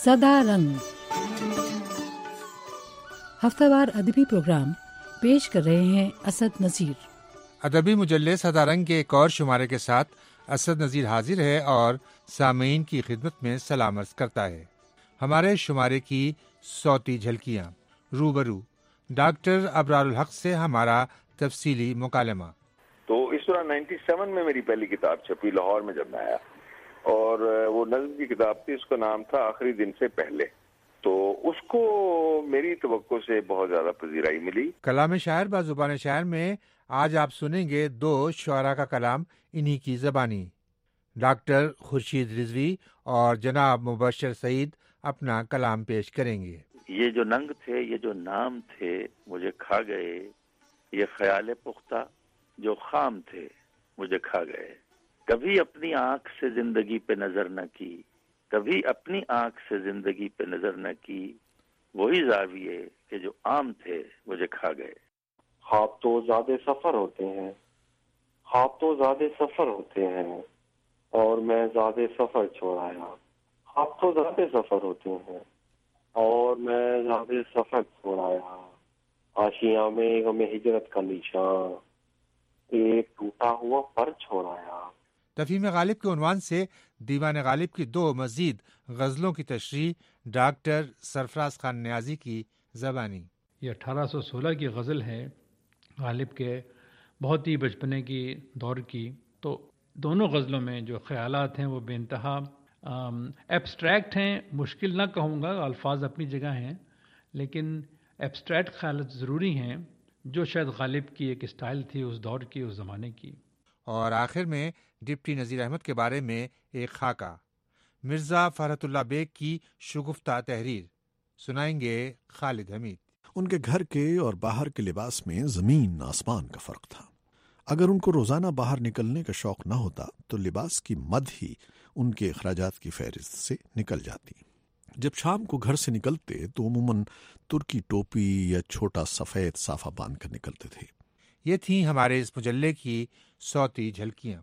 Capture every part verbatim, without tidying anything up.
सदा रंग हफ्तावार अदबी प्रोग्राम पेश कर रहे हैं असद नज़ीर। अदबी मुजल्ले सदा रंग के एक और शुमारे के साथ असद नज़ीर हाजिर है और सामीन की खिदमत में सलाम अर्ज़ करता है। हमारे शुमारे की सौती झलकियाँ रूबरू डॉक्टर अबरारुल हक से हमारा तफसीली मुकालमा। तो इस दौरान सत्तानवे में मेरी पहली किताब छपी लाहौर में जब मैं आया, और वो नज़्म की किताब थी, उसका नाम था आखिरी दिन से पहले। तो उसको मेरी तवक्को से बहुत ज़्यादा पजीराई मिली। कलाम शायर बा ज़ुबान शायर में आज आप सुनेंगे दो शुअरा का कलाम इन्हीं की ज़बानी। डॉक्टर खुर्शीद रिजवी और जनाब मुबशर सईद अपना कलाम पेश करेंगे। ये जो नंग थे, ये जो नाम थे, मुझे खा गए, ये ख्याल पुख्ता जो खाम थे, मुझे खा गए। कभी अपनी आंख से जिंदगी पे नजर न की, कभी अपनी आंख से जिंदगी पे नजर न की, वही ज़ाविये के जो आम थे, मुझे खा गए। ख्वाब तो ज़्यादा सफर होते हैं, ख्वाब तो ज़्यादा सफर होते हैं, और मैं ज़्यादा सफर छोड़ाया। ख्वाब तो ज़्यादा सफर होते हैं, और मैं ज़्यादा सफर छोड़ाया। आशियाँ में गमे हिजरत का निशान, एक टूटा हुआ पर छोड़ाया। तफहीम गालिब के उन्वान से दीवान गालिब की दो मजीद गज़लों की तशरीह डॉक्टर सरफराज खान न्याजी की ज़बानी। ये अठारह सौ सोलह की गज़ल है, गालिब के बहुत ही बचपने की दौर की। तो दोनों गज़लों में जो ख़यालात हैं वो बेइंतहा एब्स्ट्रैक्ट हैं, मुश्किल ना कहूँगा, अल्फाज अपनी जगह हैं, लेकिन एब्स्ट्रैक्ट ख़यालात ज़रूरी हैं, जो शायद गालिब की एक स्टाइल थी उस दौर की, उस ज़माने की। और आखिर में डिप्टी नज़ीर अहमद के बारे में एक खाका, मिर्ज़ा फ़रहतुल्लाह बेग की शुगुफ्ता तहरीर सुनाएंगे खालिद हमीद। उनके घर के और बाहर के लिबास में ज़मीन आसमान का फ़र्क था। अगर उनको रोज़ाना बाहर निकलने का शौक़ न होता तो लिबास की मद ही उनके अखराजात की फहरिस्त से निकल जाती। जब शाम को घर से निकलते तो अमूमन तुर्की टोपी या छोटा सफ़ेद साफ़ा बांध कर निकलते थे। ये थी हमारे इस मुजल्ले की सौती झलकियाँ।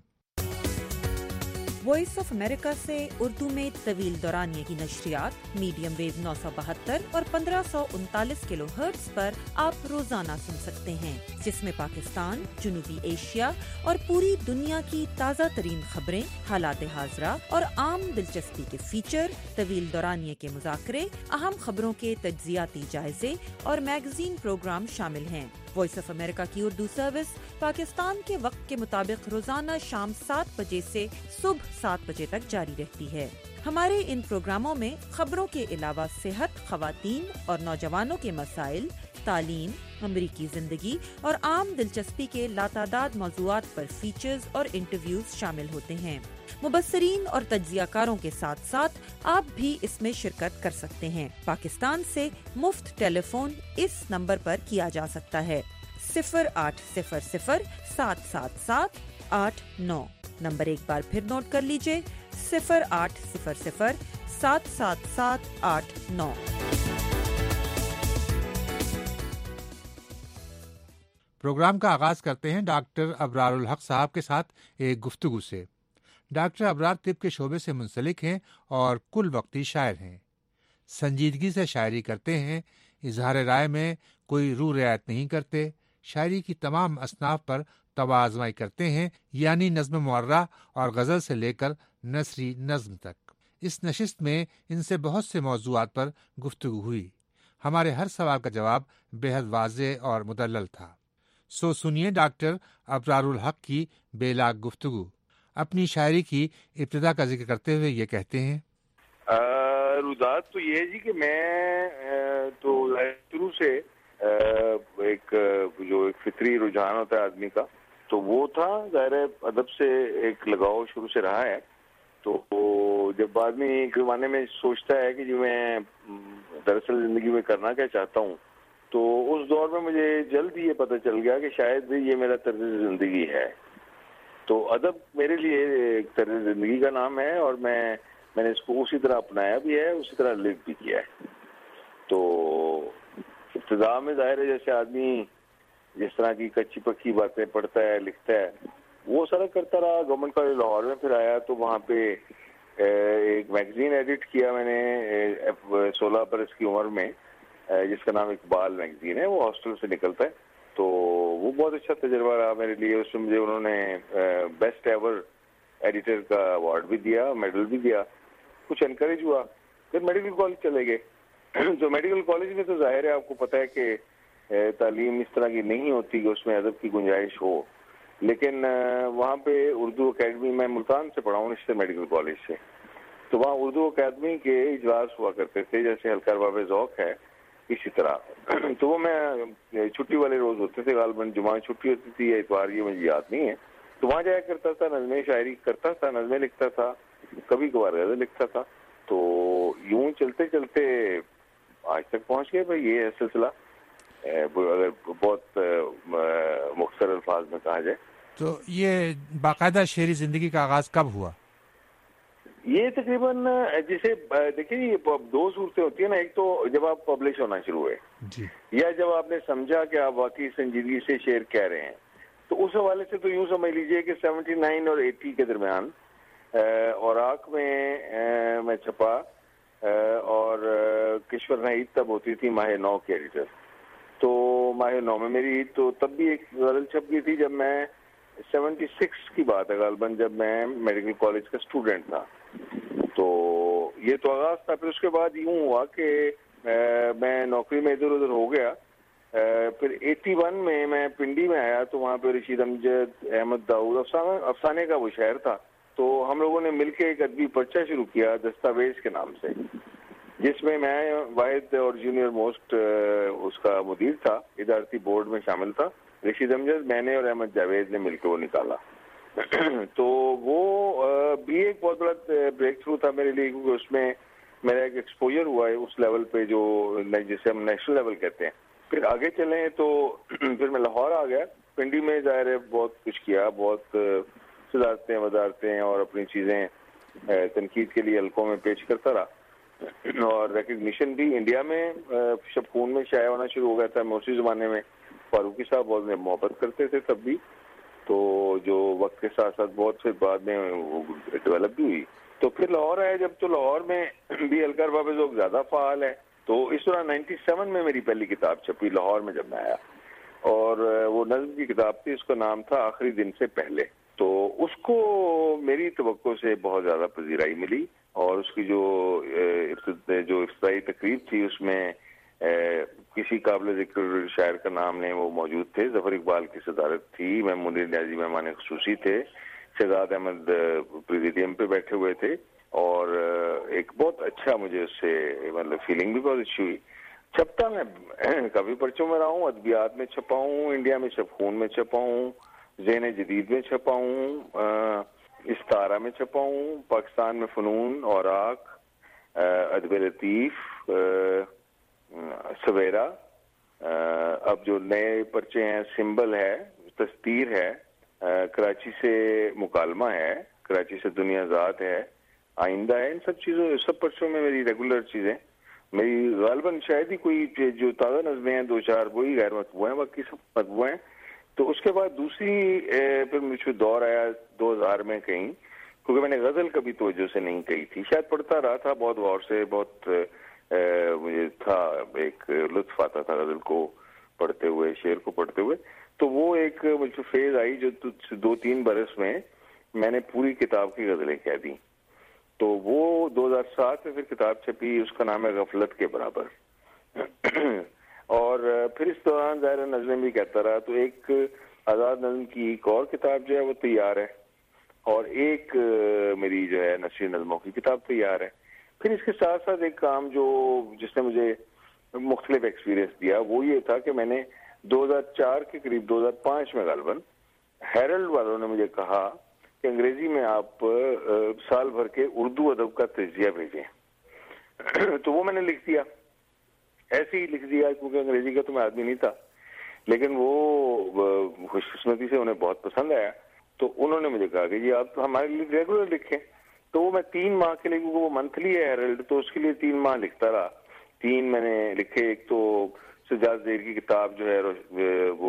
वॉइस ऑफ अमेरिका से उर्दू में तवील दौरानिये की नशरियात मीडियम वेव नौ सौ बहत्तर और पंद्रह सौ उनतालीस किलो हर्ट्ज पर आप रोजाना सुन सकते हैं, जिसमें पाकिस्तान, जनूबी एशिया और पूरी दुनिया की ताज़ा तरीन खबरें, हालात हाज़रा और आम दिलचस्पी के फीचर, तवील दौरानिये के मुज़ाकरे, अहम खबरों के तज्ज़ियाती जायजे और मैगजीन प्रोग्राम शामिल हैं। वॉइस ऑफ अमेरिका की उर्दू सर्विस पाकिस्तान के वक्त के मुताबिक रोजाना शाम सात बजे से सुबह सात बजे तक जारी रहती है। हमारे इन प्रोग्रामों में खबरों के अलावा सेहत, खवातीन और नौजवानों के मसाइल, तालीम, अमरीकी जिंदगी और आम दिलचस्पी के लातादाद मौज़ूआत पर फीचर्स और इंटरव्यूज शामिल होते हैं। मुबस्सरीन और तज्ज़ियाकारों के साथ साथ आप भी इसमें शिरकत कर सकते हैं। पाकिस्तान से मुफ्त टेलीफोन इस नंबर पर किया जा सकता है, सिफर आठ सिफर सिफर सात सात सात आठ नौ। नंबर एक बार फिर नोट कर लीजिए, सिफर आठ सिफर सिफर सात सात सात आठ नौ। प्रोग्राम का आगाज करते हैं डॉक्टर अबरारुल हक साहब के साथ एक गुफ्तगू से। डॉक्टर अबरार तिब के शोबे से मुंसलिक हैं और कुल वक्ती शायर हैं। संजीदगी से शायरी करते हैं, इजहार राय में कोई रू रियायत नहीं करते, शायरी की तमाम असनाफ पर तवाज़ुई करते हैं, यानी नज़्म मुअर्रा और गज़ल से लेकर नसरी नज़्म तक। इस नशिस्त में इनसे बहुत से मौज़ूआत पर गुफ्तगू हुई। हमारे हर सवाल का जवाब बेहद वाज़े और मुदल्लल था। सो सुनिए डॉक्टर अबरारुल हक की बेलाग गुफ्तगू। अपनी शायरी की इब्तिदा का जिक्र करते हुए ये कहते हैं, रुदात तो ये है जी कि मैं तो शुरू से एक जो एक फितरी रुझान होता है आदमी का, तो वो था, ज़ाहिर है अदब से एक लगाव शुरू से रहा है। तो जब आदमी एक ज़माने में सोचता है कि जो मैं दरअसल ज़िंदगी में करना क्या चाहता हूँ, तो उस दौर में मुझे जल्द ही ये पता चल गया कि शायद ये मेरा तर्ज ज़िंदगी है। तो अदब मेरे लिए एक तर्ज ज़िंदगी का नाम है, और मैं मैंने इसको उसी तरह अपनाया भी है, उसी तरह लिव भी किया है। तो इब्तिदा में ज़ाहिर है जैसे आदमी जिस तरह की कच्ची पक्की बातें पढ़ता है, लिखता है, वो सारा करता रहा। गवर्नमेंट कॉलेज लाहौर में फिर आया तो वहाँ पे ایک میگزین ایڈٹ کیا میں نے سولہ برس کی عمر میں، جس کا نام اقبال میگزین ہے، وہ ہاسٹل سے نکلتا ہے. تو وہ بہت اچھا تجربہ رہا میرے لیے. اس میں مجھے انہوں نے بیسٹ ایور ایڈیٹر کا ایوارڈ بھی دیا، میڈل بھی دیا. کچھ انکریج ہوا. پھر میڈیکل کالج چلے گئے. تو میڈیکل کالج میں تو ظاہر ہے آپ کو پتہ ہے کہ تعلیم اس طرح کی نہیں ہوتی کہ اس میں ادب کی گنجائش ہو، لیکن وہاں پہ اردو اکیڈمی، میں ملتان سے پڑھا ہوں اس میڈیکل کالج سے، تو وہاں اردو اکیڈمی کے اجلاس ہوا کرتے تھے، جیسے ہلکا باب ذوق ہے اسی طرح. تو وہ میں چھٹی والے روز ہوتے تھے، غالباً جمعہ چھٹی ہوتی تھی یا اتوار، یہ مجھے یاد نہیں ہے. تو وہاں جایا کرتا تھا، نظمیں شاعری کرتا تھا، نظمیں لکھتا تھا، کبھی کبھار غزل لکھتا تھا. تو یوں چلتے چلتے آج تک پہنچ گئے. بھائی یہ ہے سلسلہ، اگر بہت مختصر الفاظ میں کہا جائے. تو یہ باقاعدہ شعری زندگی کا آغاز کب ہوا؟ یہ تقریباً جسے دیکھیں یہ دو صورتیں ہوتی ہیں نا. ایک تو جب آپ پبلش ہونا شروع ہوئے جی، یا جب آپ نے سمجھا کہ آپ واقعی سنجیدگی سے شعر کہہ رہے ہیں. تو اس حوالے سے تو یوں سمجھ لیجئے کہ سیونٹی نائن اور ایٹی کے درمیان اوراق میں میں چھپا، اور کشور ناہید تب ہوتی تھی ماہ نو کی ایڈیٹر. تو ماہ نو میں میری تو تب بھی ایک غزل چھپ گئی تھی، جب میں سیونٹی سکس کی بات ہے غالباً، جب میں میڈیکل کالج کا اسٹوڈنٹ تھا. تو یہ تو آغاز تھا. پھر اس کے بعد یوں ہوا کہ میں نوکری میں ادھر ادھر ہو گیا. پھر ایٹی ون میں میں پنڈی میں آیا، تو وہاں پہ رشید امجد، احمد داؤد، افسانہ افسانے کا وہ شہر تھا. تو ہم لوگوں نے مل کے ایک ادبی پرچہ شروع کیا دستاویز کے نام سے، جس میں میں واحد اور جونیئر موسٹ اس کا مدیر تھا، ادارتی بورڈ میں شامل تھا. رشید امجد، میں نے اور احمد جاوید نے مل کے وہ نکالا. تو وہ بھی ایک بہت بڑا بریک تھرو تھا میرے لیے، کیونکہ اس میں میرا ایک ایکسپوجر ہوا ہے اس لیول پہ جو جسے ہم نیشنل لیول کہتے ہیں. پھر آگے چلیں تو پھر میں لاہور آ گیا. پنڈی میں ظاہر ہے بہت کچھ کیا، بہت صدارتیں وزارتیں اور اپنی چیزیں تنقید کے لیے حلقوں میں پیش کرتا رہا. اور ریکگنیشن بھی انڈیا میں شب خون میں شائع ہونا شروع ہو گیا تھا. میں اسی زمانے میں فاروقی صاحب بہت محبت کرتے تھے تب بھی، تو جو وقت کے ساتھ ساتھ بہت پھر بعد میں ڈیولپ بھی ہوئی. تو پھر لاہور آیا جب، تو لاہور میں بھی ہلکا باب ذوق زیادہ فعال ہے. تو اس طرح نائنٹی سیون میں میری پہلی کتاب چھپی لاہور میں جب میں آیا، اور وہ نظم کی کتاب تھی، اس کا نام تھا آخری دن سے پہلے. تو اس کو میری توقع سے بہت زیادہ پذیرائی ملی، اور اس کی جو جو ابتدائی تقریب تھی اس میں کسی قابل ذکر شاعر کا نام نہیں وہ موجود تھے. ظفر اقبال کی صدارت تھی، میں منیر نیازی مہمان خصوصی تھے، شہزاد احمد پریزیڈیم پہ بیٹھے ہوئے تھے. اور ایک بہت اچھا مجھے اس سے مطلب فیلنگ بھی بہت اچھی ہوئی. چھپتا میں کافی پرچوں میں رہا ہوں، ادبیات میں چھپا ہوں، انڈیا میں شب خون میں چھپا ہوں، ذہن جدید میں چھپا ہوں، استارہ میں چھپا ہوں، پاکستان میں فنون، اوراق، ادب لطیف، سویرا. اب جو نئے پرچے ہیں، سمبل ہے، تستیر ہے، کراچی سے مکالمہ ہے، کراچی سے دنیا ذات ہے، آئندہ ہے. ان سب چیزوں سب پرچوں میں میری ریگولر چیزیں، میری غالباً شاید ہی کوئی جو تازہ نظمیں ہیں دو چار وہی غیر مطبوع ہیں، باقی سب مطبوع ہیں. تو اس کے بعد دوسری پھر مجھے دور آیا دو ہزار میں کہیں، کیونکہ میں نے غزل کبھی توجہ سے نہیں کہی تھی. شاید پڑھتا رہا تھا بہت غور سے، بہت مجھے تھا ایک لطف آتا تھا غزل کو پڑھتے ہوئے، شعر کو پڑھتے ہوئے. تو وہ ایک مجھے فیز آئی جو دو تین برس میں میں نے پوری کتاب کی غزلیں کہہ دیں. تو وہ دو ہزار سات میں پھر کتاب چھپی، اس کا نام ہے غفلت کے برابر. اور پھر اس دوران ظاہر نظمیں بھی کہتا رہا. تو ایک آزاد نظم کی ایک اور کتاب جو ہے وہ تیار ہے، اور ایک میری جو ہے نثری نظموں کی کتاب تیار ہے. پھر اس کے ساتھ ساتھ ایک کام جو جس نے مجھے مختلف ایکسپیرینس دیا وہ یہ تھا کہ میں نے دو ہزار چار کے قریب، دو ہزار پانچ میں غالباً ہیرلڈ والوں نے مجھے کہا کہ انگریزی میں آپ سال بھر کے اردو ادب کا تجزیہ بھیجیں. تو وہ میں نے لکھ دیا، ایسے ہی لکھ دیا، کیونکہ انگریزی کا تو میں آدمی نہیں تھا، لیکن وہ خوش قسمتی سے انہیں بہت پسند آیا. تو انہوں نے مجھے کہا کہ جی آپ تو ہمارے لیے ریگولر لکھیں. تو وہ میں تین ماہ کے لیے، کیونکہ وہ منتھلی ہے ہیرلڈ، تو اس کے لیے تین ماہ لکھتا رہا. تین میں نے لکھے. ایک تو سجاد زہیر کی کتاب جو ہے وہ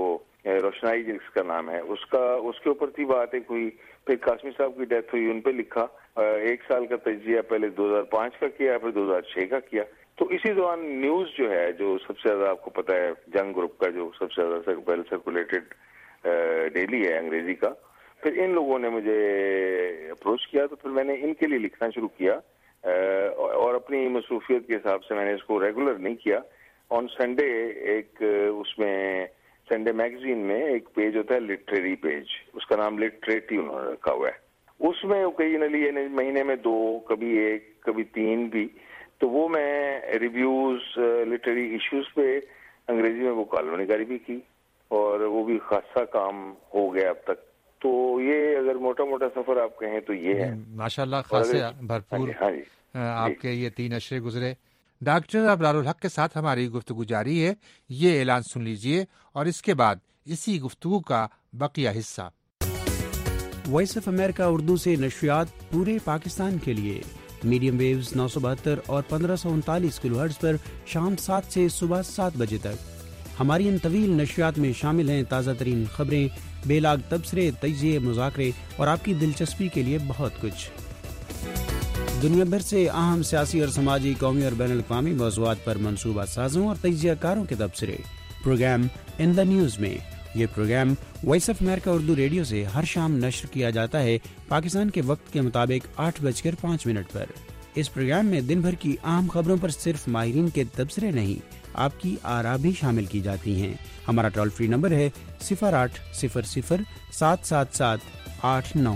روشنائی جس کا نام ہے، اس کا اس کے اوپر تھی بات ایک ہوئی، پھر قاسمی صاحب کی ڈیتھ ہوئی، ان پہ لکھا، ایک سال کا تجزیہ پہلے دو ہزار پانچ کا کیا، پھر دو ہزار چھ کا کیا. تو اسی دوران نیوز جو ہے، جو سب سے زیادہ آپ کو پتا ہے جنگ گروپ کا جو سب سے زیادہ ویل سرکولیٹڈ ڈیلی ہے انگریزی کا، پھر ان لوگوں نے مجھے اپروچ کیا، تو پھر میں نے ان کے لیے لکھنا شروع کیا، اور اپنی مصروفیت کے حساب سے میں نے اس کو ریگولر نہیں کیا. آن سنڈے ایک اس میں سنڈے میگزین میں ایک پیج ہوتا ہے لٹریری پیج، اس کا نام لٹریٹی انہوں نے رکھا ہوا ہے. اس میں اوکیجنلی مہینے میں دو، کبھی ایک، کبھی تین بھی، تو وہ میں ریویوز لٹریری ایشوز پہ انگریزی میں وہ کالم نگاری بھی کی، اور وہ بھی خاصا کام ہو گیا اب تک. تو یہ اگر موٹا موٹا سفر آپ کہیں تو یہ ہے. ماشاءاللہ خاصے بھرپور ہاں جی آپ کے یہ تین اشرے گزرے. ڈاکٹر ابرار الحق کے ساتھ ہماری گفتگو جاری ہے. یہ اعلان سن لیجئے اور اس کے بعد اسی گفتگو کا بقیہ حصہ. وائس آف امریکہ اردو سے نشریات پورے پاکستان کے لیے میڈیم ویوز نو سو بہتر اور پندرہ سو انتالیس کلو ہرٹز پر شام سات سے صبح سات بجے تک. ہماری ان طویل نشریات میں شامل ہیں تازہ ترین خبریں، بے لاگ تبصرے، تجزیے، مذاکرے اور آپ کی دلچسپی کے لیے بہت کچھ. دنیا بھر سے اہم سیاسی اور سماجی، قومی اور بین الاقوامی موضوعات پر منصوبہ سازوں اور تجزیہ کاروں کے تبصرے. پروگرام ان دا نیوز میں. یہ programme Voice of America Urdu radio سے ہر شام نشر کیا جاتا ہے پاکستان کے وقت کے مطابق آٹھ بج کر پانچ منٹ پر. اس پروگرام میں دن بھر کی اہم خبروں پر صرف ماہرین کے تبصرے نہیں، آپ کی آراء بھی شامل کی جاتی ہیں. ہمارا ٹول فری نمبر ہے صفر آٹھ صفر صفر سات سات سات آٹھ نو.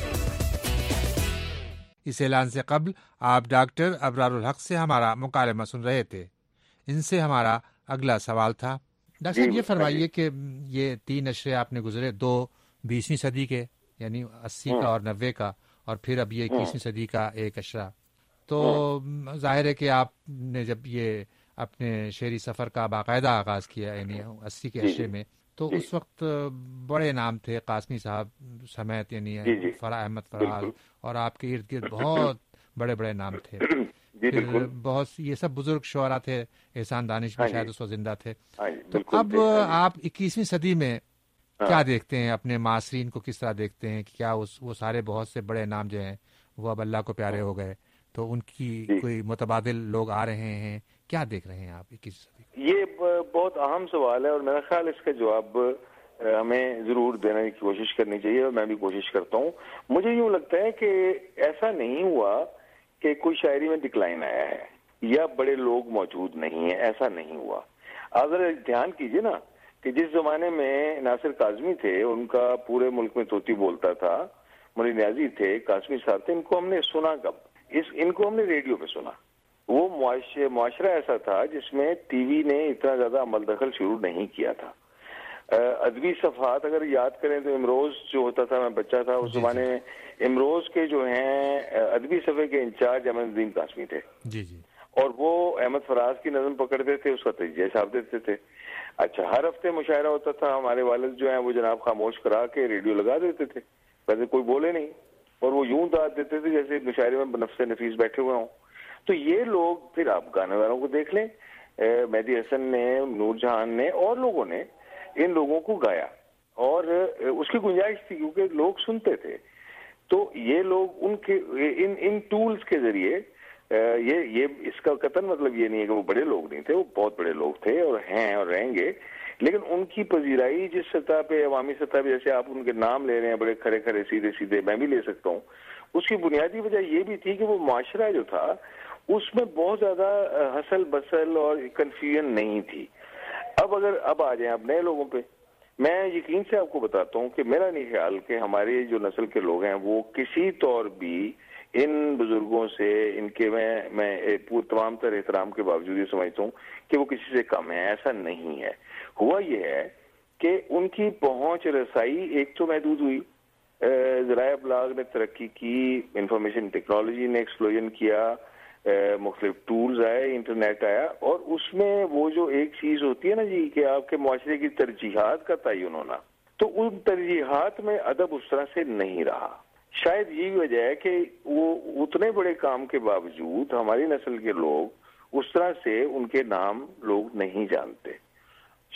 اس اعلان سے قبل آپ ڈاکٹر ابرار الحق سے ہمارا مکالمہ سن رہے تھے. ان سے ہمارا اگلا سوال تھا. ڈاکٹر صاحب یہ فرمائیے کہ یہ تین اشرے آپ نے گزرے، دو بیسویں صدی کے یعنی اسی کا اور نوے کا، اور پھر اب یہ اکیسویں صدی کا ایک اشرا. تو ظاہر ہے کہ آپ نے جب یہ اپنے شعری سفر کا باقاعدہ آغاز کیا یعنی اسی کے اشرے میں، تو اس وقت بڑے نام تھے قاسمی صاحب سمیت، یعنی فرا احمد فراز، اور آپ کے ارد گرد بہت بڑے بڑے نام تھے. پھر بہت یہ سب بزرگ شعراء تھے، احسان دانش بھی شاید اس وقت زندہ تھے. تو اب آپ اکیسویں صدی میں کیا دیکھتے ہیں؟ اپنے معاصرین کو کس طرح دیکھتے ہیں کہ کیا اس وہ سارے بہت سے بڑے نام جو ہیں وہ اب اللہ کو پیارے ہو گئے، تو ان کی کوئی متبادل لوگ آ رہے ہیں؟ کیا دیکھ رہے ہیں آپ اکیسویں صدی؟ یہ بہت اہم سوال ہے، اور میرا خیال اس کا جواب ہمیں ضرور دینے کی کوشش کرنی چاہیے، اور میں بھی کوشش کرتا ہوں. مجھے یوں لگتا ہے کہ ایسا نہیں ہوا کہ کوئی شاعری میں ڈکلائن آیا ہے یا بڑے لوگ موجود نہیں ہیں، ایسا نہیں ہوا. آپ ذرا دھیان کیجئے نا کہ جس زمانے میں ناصر کاظمی تھے، ان کا پورے ملک میں طوطی بولتا تھا، مولی نیازی تھے، قاسمی صاحب تھے، ان کو ہم نے سنا کب؟ اس ان کو ہم نے ریڈیو پہ سنا. وہ معاشرہ ایسا تھا جس میں ٹی وی نے اتنا زیادہ عمل دخل شروع نہیں کیا تھا. ادبی صفحات اگر یاد کریں تو امروز جو ہوتا تھا، میں بچہ تھا اس زمانے میں، امروز کے جو ہیں ادبی صفحے کے انچارج احمد الدین قاسمی تھے، جی جی اور وہ احمد فراز کی نظم پکڑتے تھے، اس کا تجزیہ چھاپ دیتے تھے. اچھا، ہر ہفتے مشاعرہ ہوتا تھا، ہمارے والد جو ہیں وہ جناب خاموش کرا کے ریڈیو لگا دیتے تھے، ویسے کوئی بولے نہیں، اور وہ یوں داد دیتے تھے جیسے مشاعرے میں نفس نفیس بیٹھے ہوئے ہوں. تو یہ لوگ، پھر آپ گانے والوں کو دیکھ لیں، مہدی حسن نے، نور جہان نے اور لوگوں نے ان لوگوں کو گایا، اور اس کی گنجائش تھی کیونکہ لوگ سنتے تھے. تو یہ لوگ ان کے ان ان ٹولز کے ذریعے، یہ یہ اس کا قطعاً مطلب یہ نہیں ہے کہ وہ بڑے لوگ نہیں تھے، وہ بہت بڑے لوگ تھے اور ہیں اور رہیں گے، لیکن ان کی پذیرائی جس سطح پہ، عوامی سطح پہ، جیسے آپ ان کے نام لے رہے ہیں بڑے کھڑے کھڑے سیدھے سیدھے، میں بھی لے سکتا ہوں، اس کی بنیادی وجہ یہ بھی تھی کہ وہ معاشرہ جو تھا اس میں بہت زیادہ ہسل بسل اور کنفیوژن نہیں تھی. اب اگر اب آ جائیں اب نئے لوگوں پہ، میں یقین سے آپ کو بتاتا ہوں کہ میرا نہیں خیال کہ ہماری جو نسل کے لوگ ہیں وہ کسی طور بھی ان بزرگوں سے، ان کے میں میں تمام تر احترام کے باوجود یہ سمجھتا ہوں کہ وہ کسی سے کم ہیں. ایسا نہیں ہے. ہوا یہ ہے کہ ان کی پہنچ رسائی ایک تو محدود ہوئی، ذرائع ابلاغ نے ترقی کی، انفارمیشن ٹیکنالوجی نے ایکسپلوژن کیا، مختلف ٹولز آئے، انٹرنیٹ آیا، اور اس میں وہ جو ایک چیز ہوتی ہے نا جی کہ آپ کے معاشرے کی ترجیحات کا تعین ہونا، تو ان ترجیحات میں ادب اس طرح سے نہیں رہا. شاید یہی وجہ ہے کہ وہ اتنے بڑے کام کے باوجود ہماری نسل کے لوگ اس طرح سے ان کے نام لوگ نہیں جانتے.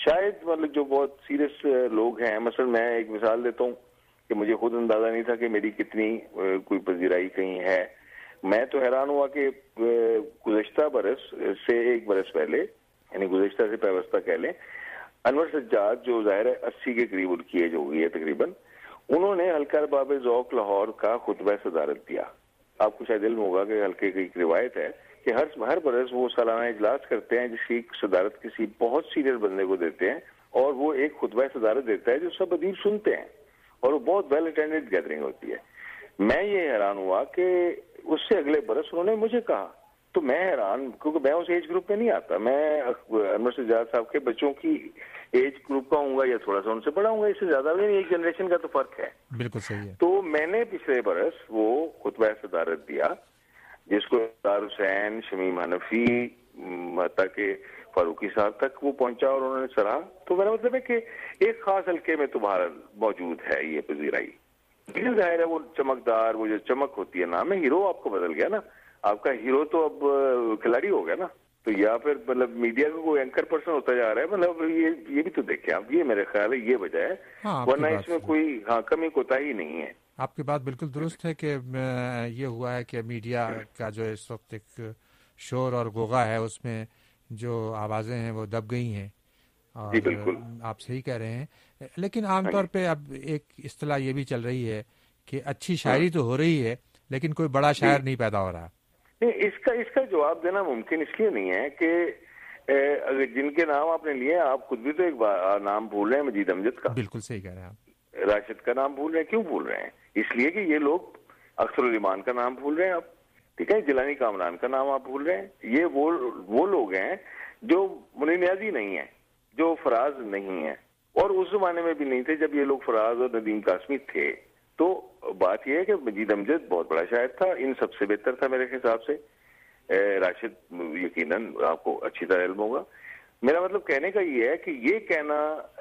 شاید مطلب جو بہت سیریس لوگ ہیں، مثلا میں ایک مثال دیتا ہوں کہ مجھے خود اندازہ نہیں تھا کہ میری کتنی کوئی پذیرائی کہیں ہے. میں تو حیران ہوا کہ گزشتہ برس سے ایک برس پہلے، یعنی گزشتہ سے پیوستہ کہہ لیں، انور سجاد جو ظاہر ہے اسی کے قریب ان کی ایج ہو گئی ہے تقریباً، انہوں نے حلقہ ارباب ذوق لاہور کا خطبہ صدارت دیا. آپ کو شاید علم ہوگا کہ حلقے کی ایک روایت ہے کہ ہر ہر برس وہ سالانہ اجلاس کرتے ہیں جس کی صدارت کسی بہت سینئر بندے کو دیتے ہیں، اور وہ ایک خطبہ صدارت دیتا ہے جو سب ادیب سنتے ہیں، اور وہ بہت ویل اٹینڈڈ گیدرنگ ہوتی ہے. میں یہ حیران ہوا کہ اس سے اگلے برس انہوں نے مجھے کہا، تو میں حیران، کیونکہ میں اس ایج گروپ میں نہیں آتا، میں انور سجاد صاحب کے بچوں کی ایج گروپ کا ہوں گا یا تھوڑا سا ان سے بڑا ہوں گا، اس سے زیادہ نہیں، ایک جنریشن کا تو فرق ہے. بالکل صحیح ہے. تو میں نے پچھلے برس وہ خطبہ صدارت دیا جس کو دار حسین، شمیم حنفی، حتیٰ کہ فاروقی صاحب تک وہ پہنچا اور انہوں نے سراہا. تو میرا مطلب ہے کہ ایک خاص حلقے میں تمہارا موجود ہے یہ پذیرائی. لیکن ظاہر ہے وہ چمکدار، وہ جو چمک ہوتی ہے، نام ہے ہیرو آپ کو بدل گیا نا، آپ کا ہیرو تو اب کھلاڑی ہو گیا نا، تو یا پھر مطلب میڈیا کا کوئی اینکر پرسن ہوتا جا رہا ہے. مطلب یہ یہ بھی تو دیکھیں آپ، یہ میرے خیال ہے یہ وجہ ہے، ورنہ اس میں کوئی ہاں کمی کوتاہی نہیں ہے. آپ کی بات بالکل درست ہے کہ یہ ہوا ہے کہ میڈیا کا جو اس وقت ایک شور اور غوغا ہے، اس میں جو آوازیں ہیں وہ دب گئی ہیں، اور جی بالکل آپ صحیح کہہ رہے ہیں. لیکن عام طور پہ اب ایک اصطلاح یہ بھی چل رہی ہے کہ اچھی شاعری تو ہو رہی ہے لیکن کوئی بڑا شاعر نہیں پیدا ہو رہا. اس کا اس کا جواب دینا ممکن اس لیے نہیں ہے کہ اگر جن کے نام آپ نے لیے، آپ خود بھی تو ایک نام بھول رہے ہیں، مجید امجد کا. بالکل صحیح کہہ رہے ہیں آپ. راشد کا نام بھول رہے ہیں. کیوں بھول رہے ہیں؟ اس لیے کہ یہ لوگ اختر الایمان کا نام بھول رہے ہیں آپ، ٹھیک ہے، جیلانی کامران کا نام آپ بھول رہے ہیں. یہ وہ وہ لوگ ہیں جو منیر نیازی نہیں ہیں، جو فراز نہیں ہیں، اور اس زمانے میں بھی نہیں تھے جب یہ لوگ فراز اور ندیم قاسمی تھے. تو بات یہ ہے کہ مجید امجد بہت بڑا شاعر تھا، ان سب سے بہتر تھا میرے حساب سے. راشد یقیناً آپ کو اچھی طرح علم ہوگا. میرا مطلب کہنے کا یہ ہے کہ یہ کہنا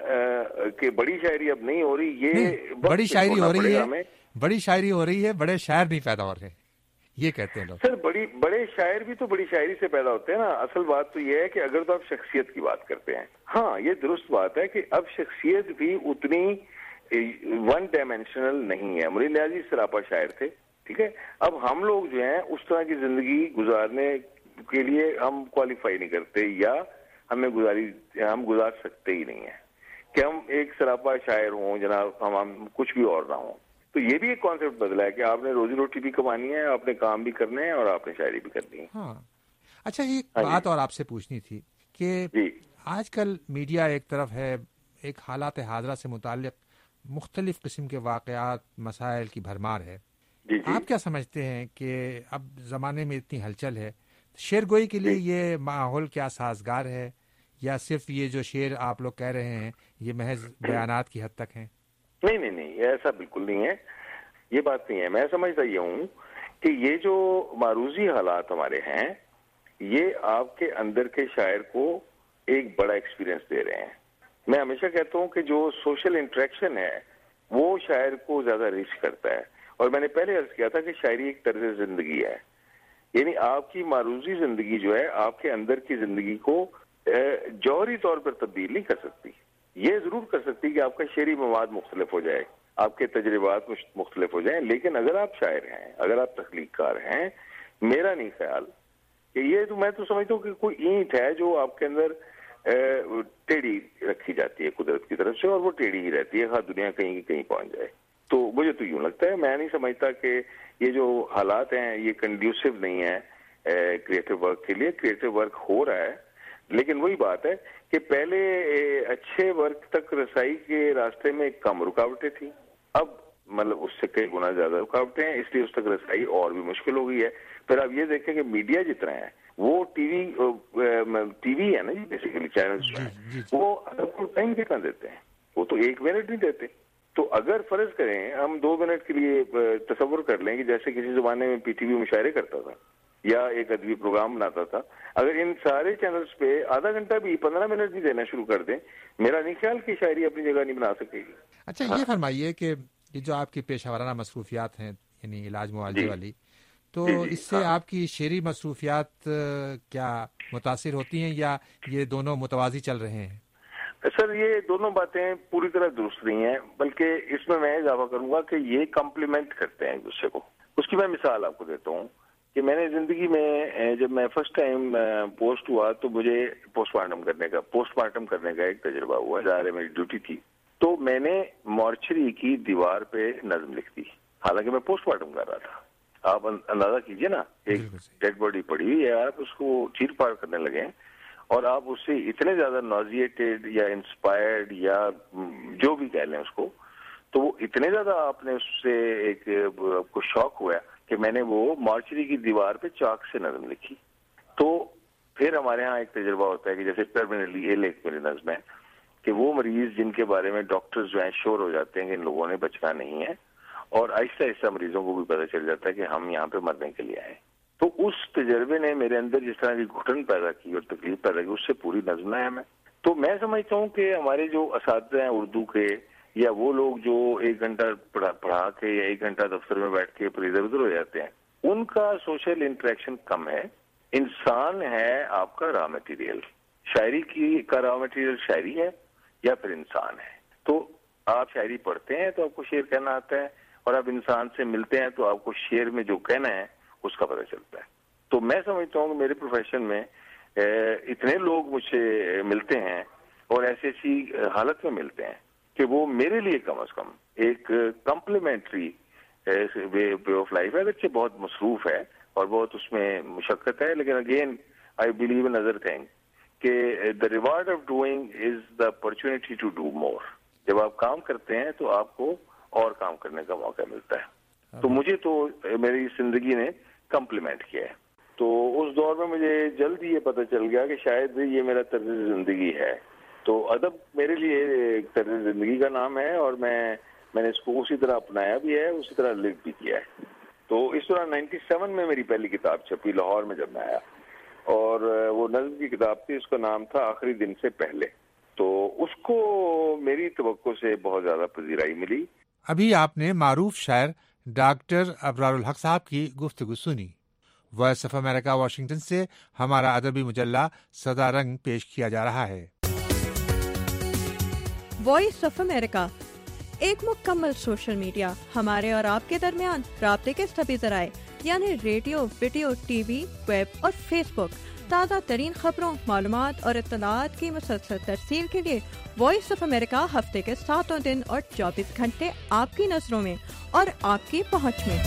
کہ بڑی شاعری اب نہیں ہو رہی، یہ بڑی شاعری ہو رہی ہے، بڑی شاعری ہو رہی ہے، بڑے شاعر نہیں پیدا ہو رہے، یہ کہتے ہیں لوگ. سر بڑی بڑے شاعر بھی تو بڑی شاعری سے پیدا ہوتے ہیں نا. اصل بات تو یہ ہے کہ اگر تو آپ شخصیت کی بات کرتے ہیں، ہاں یہ درست بات ہے کہ اب شخصیت بھی اتنی ون ڈائمینشنل نہیں ہے. منیر نیازی سراپا شاعر تھے، ٹھیک ہے. اب ہم لوگ جو ہیں اس طرح کی زندگی گزارنے کے لیے ہم کوالیفائی نہیں کرتے، یا ہمیں گزاری ہم گزار سکتے ہی نہیں ہیں کہ ہم ایک سراپا شاعر ہوں جناب، ہم ہم کچھ بھی اور نہ ہوں. تو یہ بھی ایک کانسیپٹ بدلا ہے کہ آپ نے روزی روٹی بھی کمانی ہے، آپ نے کام بھی کرنے ہیں، اور آپ نے شاعری بھی کرنی ہے. ہاں اچھا، ایک بات اور آپ سے پوچھنی تھی کہ جی آج کل میڈیا ایک طرف ہے، ایک حالات حاضرہ سے متعلق مختلف قسم کے واقعات، مسائل کی بھرمار ہے. جی جی. آپ کیا سمجھتے ہیں کہ اب زمانے میں اتنی ہلچل ہے، شعر گوئی کے لیے یہ ماحول کیا سازگار ہے، یا صرف یہ جو شعر آپ لوگ کہہ رہے ہیں یہ محض بیانات کی حد تک ہیں؟ نہیں نہیں نہیں، ایسا بالکل نہیں ہے، یہ بات نہیں ہے. میں سمجھتا یہ ہوں کہ یہ جو معروضی حالات ہمارے ہیں، یہ آپ کے اندر کے شاعر کو ایک بڑا ایکسپیرینس دے رہے ہیں. میں ہمیشہ کہتا ہوں کہ جو سوشل انٹریکشن ہے وہ شاعر کو زیادہ ریچ کرتا ہے. اور میں نے پہلے عرض کیا تھا کہ شاعری ایک طرز زندگی ہے، یعنی آپ کی معروضی زندگی جو ہے آپ کے اندر کی زندگی کو جوہری طور پر تبدیل نہیں کر سکتی. یہ ضرور کر سکتی کہ آپ کا شعری مواد مختلف ہو جائے، آپ کے تجربات مختلف ہو جائیں، لیکن اگر آپ شاعر ہیں، اگر آپ تخلیق کار ہیں، میرا نہیں خیال کہ یہ تو میں تو سمجھتا ہوں کہ کوئی اینٹ ہے جو آپ کے اندر ٹیڑھی رکھی جاتی ہے قدرت کی طرف سے، اور وہ ٹیڑھی ہی رہتی ہے، ہر دنیا کہیں کہیں پہنچ جائے. تو مجھے تو یوں لگتا ہے، میں نہیں سمجھتا کہ یہ جو حالات ہیں یہ کنڈیوسو نہیں ہے کریٹو ورک کے لیے. کریٹو ورک ہو رہا ہے، لیکن وہی بات ہے کہ پہلے اچھے ورک تک رسائی کے راستے میں کم رکاوٹیں تھیں، اب مطلب اس سے کئی گنا زیادہ رکاوٹیں ہیں، اس لیے اس تک رسائی اور بھی مشکل ہو گئی ہے. پھر آپ یہ دیکھیں کہ میڈیا جتنا ہے وہ ٹی وی ٹی وی ہے نا جی، بیسیکلی چینلز جو ہیں وہ آپ کو ٹائم کتنا دیتے ہیں؟ وہ تو ایک منٹ نہیں دیتے. تو اگر فرض کریں ہم دو منٹ کے لیے تصور کر لیں کہ جیسے کسی زمانے میں پی ٹی وی مشاعرے کرتا تھا یا ایک ادبی پروگرام بناتا تھا، اگر ان سارے چینلز پہ آدھا گھنٹہ بھی پندرہ منٹ بھی دینا شروع کر دیں، میرا نہیں خیال کہ شاعری اپنی جگہ نہیں بنا سکے گی. اچھا یہ فرمائیے کہ یہ جو آپ کی پیشہ ورانہ مصروفیات ہیں، یعنی علاج معالجے والی، تو اس سے آپ کی شعری مصروفیات کیا متاثر ہوتی ہیں، یا یہ دونوں متوازی چل رہے ہیں؟ سر یہ دونوں باتیں پوری طرح درست نہیں ہیں، بلکہ اس میں میں اضافہ کروں گا کہ یہ کمپلیمنٹ کرتے ہیں ایک دوسرے کو. اس کی میں مثال آپ کو دیتا ہوں کہ میں نے زندگی میں جب میں فرسٹ ٹائم پوسٹ ہوا تو مجھے پوسٹ مارٹم کرنے کا پوسٹ مارٹم کرنے کا ایک تجربہ ہوا. ظاہر ہے میری ڈیوٹی تھی، تو میں نے مارچری کی دیوار پہ نظم لکھ دی، حالانکہ میں پوسٹ مارٹم کر رہا تھا. آپ اندازہ کیجئے نا، ایک ڈیڈ باڈی پڑی ہوئی ہے، آپ اس کو چیر پاڑ کرنے لگے اور آپ اس سے اتنے زیادہ نوزیٹیڈ یا انسپائرڈ یا جو بھی کہہ لیں اس کو، تو وہ اتنے زیادہ آپ نے اس سے ایک کو شوق ہوا کہ میں نے وہ مارچری کی دیوار پہ چاک سے نظم لکھی. تو پھر ہمارے ہاں ایک تجربہ ہوتا ہے کہ جیسے ٹرمینلی ایل ایک میری نظم ہے کہ وہ مریض جن کے بارے میں ڈاکٹرز جو ہیں شور ہو جاتے ہیں کہ ان لوگوں نے بچنا نہیں ہے، اور آہستہ آہستہ مریضوں کو بھی پتہ چل جاتا ہے کہ ہم یہاں پہ مرنے کے لیے آئے. تو اس تجربے نے میرے اندر جس طرح کی گھٹن پیدا کی اور تکلیف پیدا کی، اس سے پوری نظم ہے. میں تو میں سمجھتا ہوں کہ ہمارے جو اساتذہ ہیں اردو کے، یا وہ لوگ جو ایک گھنٹہ پڑھا پڑھا کے یا ایک گھنٹہ دفتر میں بیٹھ کے پھر ادھر ادھر ہو جاتے ہیں، ان کا سوشل انٹریکشن کم ہے. انسان ہے آپ کا را مٹیریل، شاعری کی کا را مٹیریل شاعری ہے یا پھر انسان ہے. تو آپ شاعری پڑھتے ہیں تو آپ کو شعر کہنا آتا ہے، اور آپ انسان سے ملتے ہیں تو آپ کو شعر میں جو کہنا ہے اس کا پتہ چلتا ہے. تو میں سمجھتا ہوں کہ میرے پروفیشن میں اتنے لوگ مجھ سے ملتے ہیں اور ایسی ایسی حالت میں ملتے ہیں کہ وہ میرے لیے کم از کم ایک کمپلیمنٹری وے آف لائف ہے. اگرچہ بہت مصروف ہے اور بہت اس میں مشقت ہے، لیکن again I believe in other thing کہ the reward of doing is the opportunity to do more. جب آپ کام کرتے ہیں تو آپ کو اور کام کرنے کا موقع ملتا ہے. تو مجھے تو میری زندگی نے کمپلیمنٹ کیا ہے. تو اس دور میں مجھے جلد ہی یہ پتہ چل گیا کہ شاید یہ میرا طرز زندگی ہے. تو ادب میرے لیے ایک طرز زندگی کا نام ہے، اور میں میں نے اس کو اسی طرح اپنایا بھی ہے، اسی طرح لکھ بھی کیا ہے. تو اس طرح نائنٹی سیون میں میری پہلی کتاب چھپی لاہور میں جب میں آیا، اور وہ نظم کی کتاب تھی، اس کا نام تھا آخری دن سے پہلے. تو اس کو میری توقع سے بہت زیادہ پذیرائی ملی. ابھی آپ نے معروف شاعر ڈاکٹر ابرار الحق صاحب کی گفتگو سنی. وائس آف امریکہ واشنگٹن سے ہمارا ادبی مجلہ سدا رنگ پیش کیا جا رہا ہے. وائس آف امریکہ ایک مکمل سوشل میڈیا، ہمارے اور آپ کے درمیان رابطے کے سبھی ذرائع یعنی ریڈیو، ویڈیو، ٹی وی، ویب اور فیس بک. تازہ ترین خبروں، معلومات اور اطلاعات کی مسلسل ترسیل کے لیے وائس آف امریکہ ہفتے کے ساتوں دن اور چوبیس گھنٹے آپ کی نظروں میں اور آپ کی پہنچ میں.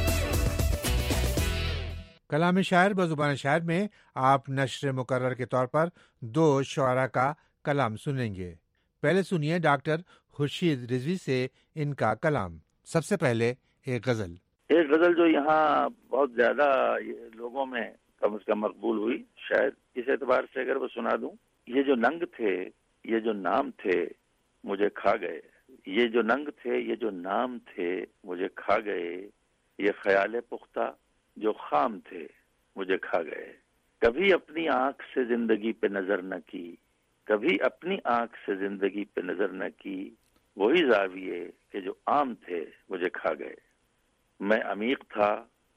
کلام شاعر بزبان شاعر میں آپ نشر مقرر کے طور پر دو شعراء کا کلام سنیں گے. پہلے سنیے ڈاکٹر خورشید رضوی سے ان کا کلام. سب سے پہلے ایک غزل ایک غزل جو یہاں بہت زیادہ لوگوں میں کم از کم مقبول ہوئی، شاید اس اعتبار سے اگر وہ سنا دوں. یہ جو ننگ تھے، یہ جو نام تھے، مجھے کھا گئے. یہ جو ننگ تھے، یہ جو نام تھے، مجھے کھا گئے. یہ خیال پختہ جو خام تھے، مجھے کھا گئے. کبھی اپنی آنکھ سے زندگی پہ نظر نہ کی، کبھی اپنی آنکھ سے زندگی پہ نظر نہ کی. وہی زاویے کہ جو عام تھے، مجھے کھا گئے. میں عمیق تھا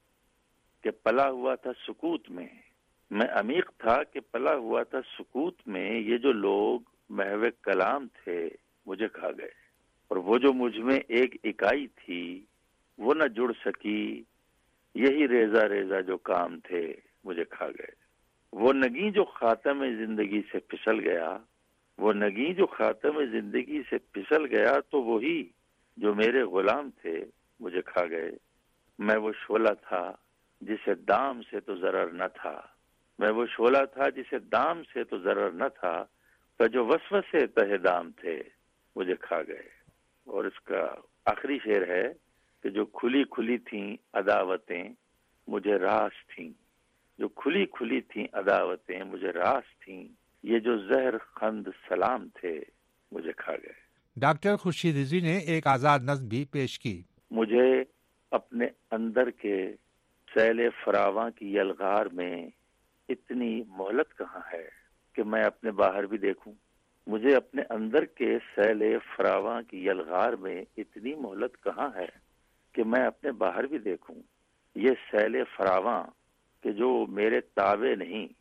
کہ پلا ہوا تھا سکوت میں، میں عمیق تھا کہ پلا ہوا تھا سکوت میں. یہ جو لوگ محو کلام تھے، مجھے کھا گئے. اور وہ جو مجھ میں ایک اکائی تھی، وہ نہ جڑ سکی. یہی ریزہ ریزہ جو کام تھے، مجھے کھا گئے. وہ نگیں جو خاتم زندگی سے پھسل گیا، وہ نگیں جو خاتم زندگی سے پھسل گیا، تو وہی جو میرے غلام تھے، مجھے کھا گئے. میں وہ شعلہ تھا جسے دام سے تو ضرر نہ تھا، میں وہ شعلہ تھا جسے دام سے تو ضرر نہ تھا. پر جو وسوسے تہ دام تھے، مجھے کھا گئے. اور اس کا آخری شعر ہے کہ جو کھلی کھلی تھیں عداوتیں مجھے راس تھیں، جو کھلی کھلی تھیں عداوتیں مجھے راس تھیں. یہ جو زہر خند سلام تھے، مجھے کھا گئے. ڈاکٹر خورشید رضوی نے ایک آزاد نظم بھی پیش کی. مجھے اپنے اندر کے سیل فراواں کی یلغار میں اتنی مہلت کہاں ہے کہ میں اپنے باہر بھی دیکھوں. مجھے اپنے اندر کے سیل فراواں کی یلغار میں اتنی مہلت کہاں ہے کہ میں اپنے باہر بھی دیکھوں. یہ سیل فراواں کہ جو میرے تابع نہیں،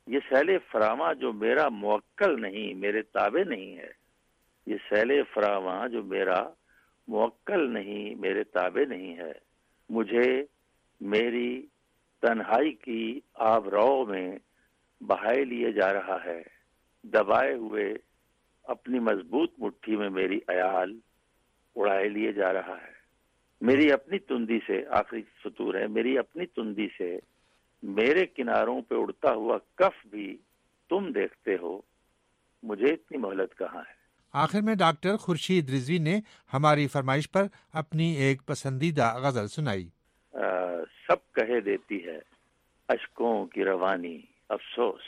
یہ سیل فراواں جو میرا موکل نہیں، میرے تابع نہیں ہے، یہ سیل فراواں جو میرا موکل نہیں، میرے تابع نہیں ہے، مجھے میری تنہائی کی آب رو میں بہائے لیے جا رہا ہے، دبائے ہوئے اپنی مضبوط مٹھی میں میری عیال اڑائے لیے جا رہا ہے۔ میری اپنی تندی سے، آخری سطور ہے، میری اپنی تندی سے میرے کناروں پہ اڑتا ہوا کف بھی تم دیکھتے ہو، مجھے اتنی مہلت کہاں ہے۔ آخر میں ڈاکٹر خورشید رضوی نے ہماری فرمائش پر اپنی ایک پسندیدہ غزل سنائی۔ آ, سب کہے دیتی ہے اشکوں کی روانی افسوس،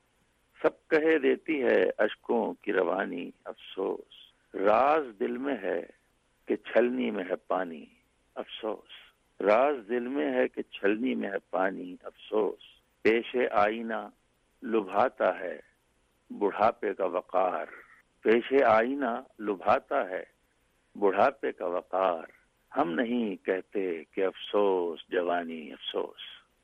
سب کہے دیتی ہے اشکوں کی روانی افسوس، راز دل میں ہے کہ چھلنی میں ہے پانی افسوس، راز دل میں ہے کہ چھلنی میں ہے پانی افسوس، پیش آئینہ لبھاتا ہے بڑھاپے کا وقار، پیش آئینہ لبھاتا ہے بڑھاپے کا وقار، ہم نہیں کہتے کہ افسوس جوانی افسوس،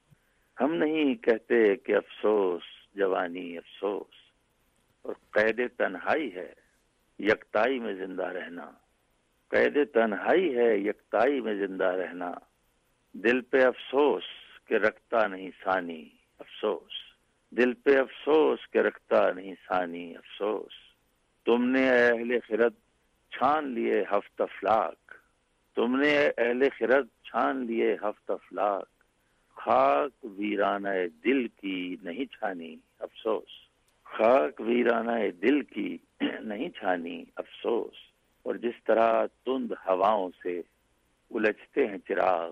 ہم نہیں کہتے کہ افسوس جوانی افسوس، اور قید تنہائی ہے یکتائی میں زندہ رہنا، قید تنہائی ہے یکتائی میں زندہ رہنا، دل پہ افسوس کہ رکھتا نہیں ثانی افسوس، دل پہ افسوس کہ رکھتا نہیں ثانی افسوس، تم نے اے اہل خرد چھان لیے ہفت افلاک، تم نے اے اہل خرد چھان لیے ہفت افلاک، خاک ویرانہ دل کی نہیں چھانی افسوس، خاک ویرانہ دل کی نہیں چھانی افسوس، اور جس طرح تند ہواؤں سے الجھتے ہیں چراغ،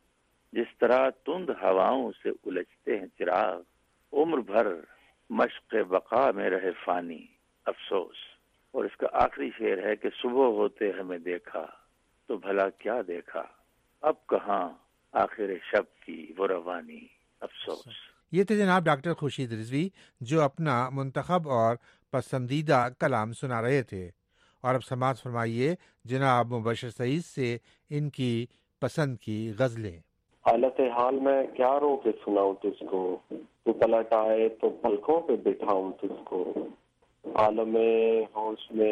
جس طرح تند ہواؤں سے الجھتے ہیں چراغ، عمر بھر مشق بقا میں رہے فانی افسوس، اور اس کا آخری شعر ہے کہ صبح ہوتے ہمیں دیکھا تو بھلا کیا دیکھا، اب کہاں آخر شب کی وہ روانی افسوس۔ یہ تھے جناب ڈاکٹر خورشید رضوی جو اپنا منتخب اور پسندیدہ کلام سنا رہے تھے، اور اب سماعت فرمائیے جناب مبشر سعید سے ان کی پسند کی غزلیں۔ حالت حال میں کیا رو کے سناؤں تجھ کو، تو پلٹ آئے تو پلکوں پہ بٹھاؤں تجھ کو، عالم ہوش میں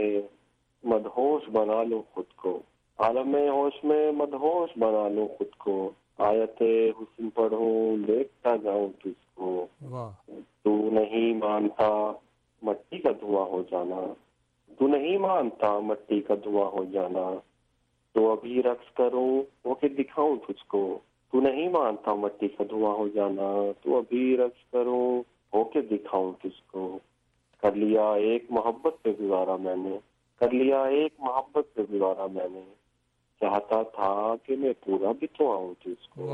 مدہوش بنا لوں خود کو، عالم ہوش میں مدہوش بنا لوں خود کو، آیت حسن پڑھوں دیکھتا جاؤں تجھ کو، تو نہیں مانتا مٹی کا دھواں ہو جانا، تو نہیں مانتا مٹی کا دھواں ہو جانا، تو ابھی رقص کروں ہو کے دکھاؤں تجھ کو، تو نہیں مانتا مٹی کا دھواں ہو جانا، تو ابھی رقص کروں ہو کے دکھاؤں تجھ کو، کر لیا ایک محبت پہ گزارا میں نے، کر لیا ایک محبت پہ گزارا میں نے، چاہتا تھا کہ میں پورا بھی تو آؤں تجھ کو،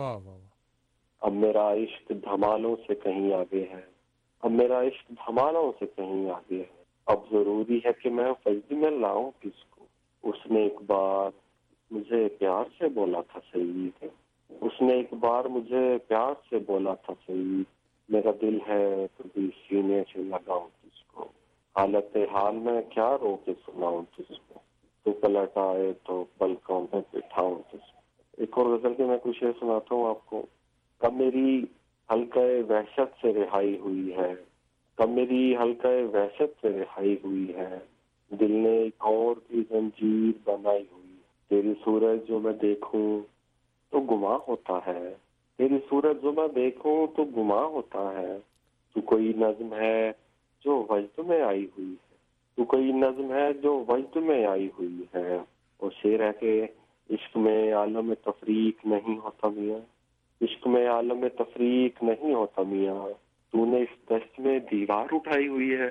اب میرا عشق دھمالوں سے کہیں آگے ہے، اب میرا عشق دھمالوں سے کہیں آگے ہے، اب ضروری ہے کہ میں فضل میں لاؤں کس کو، اس نے ایک بار مجھے پیار سے بولا تھا سعید، اس نے ایک بار مجھے پیار سے بولا تھا سعید، میرا دل ہے کبھی سینے سے لگاؤں تجھ کو، حالت حال میں کیا رو کے سناؤں تجھ کو، تو پلٹ آئے تو پلکوں پہ بٹھاؤں تجھ کو۔ ایک اور غزل کے میں کچھ یہ سناتا ہوں آپ کو۔ کب میری حلقہ وحشت سے رہائی ہوئی ہے، کب میری حلقہ وحشت سے رہائی ہوئی ہے، دل نے ایک اور کی زنجیر بنائی ہوئی ہے، تیری صورت جو میں دیکھوں تو گماں ہوتا ہے، تیری صورت جو میں دیکھوں تو گماں ہوتا ہے، تو کوئی نظم ہے جو وجد میں آئی ہوئی ہے، تو کوئی نظم ہے جو وجد میں آئی ہوئی ہے، اور شعر ہے کہ عشق میں عالم تفریق نہیں ہوتا میاں، عشق میں عالم تفریق نہیں ہوتا میاں، تو نے اس دشت میں دیوار اٹھائی ہوئی ہے،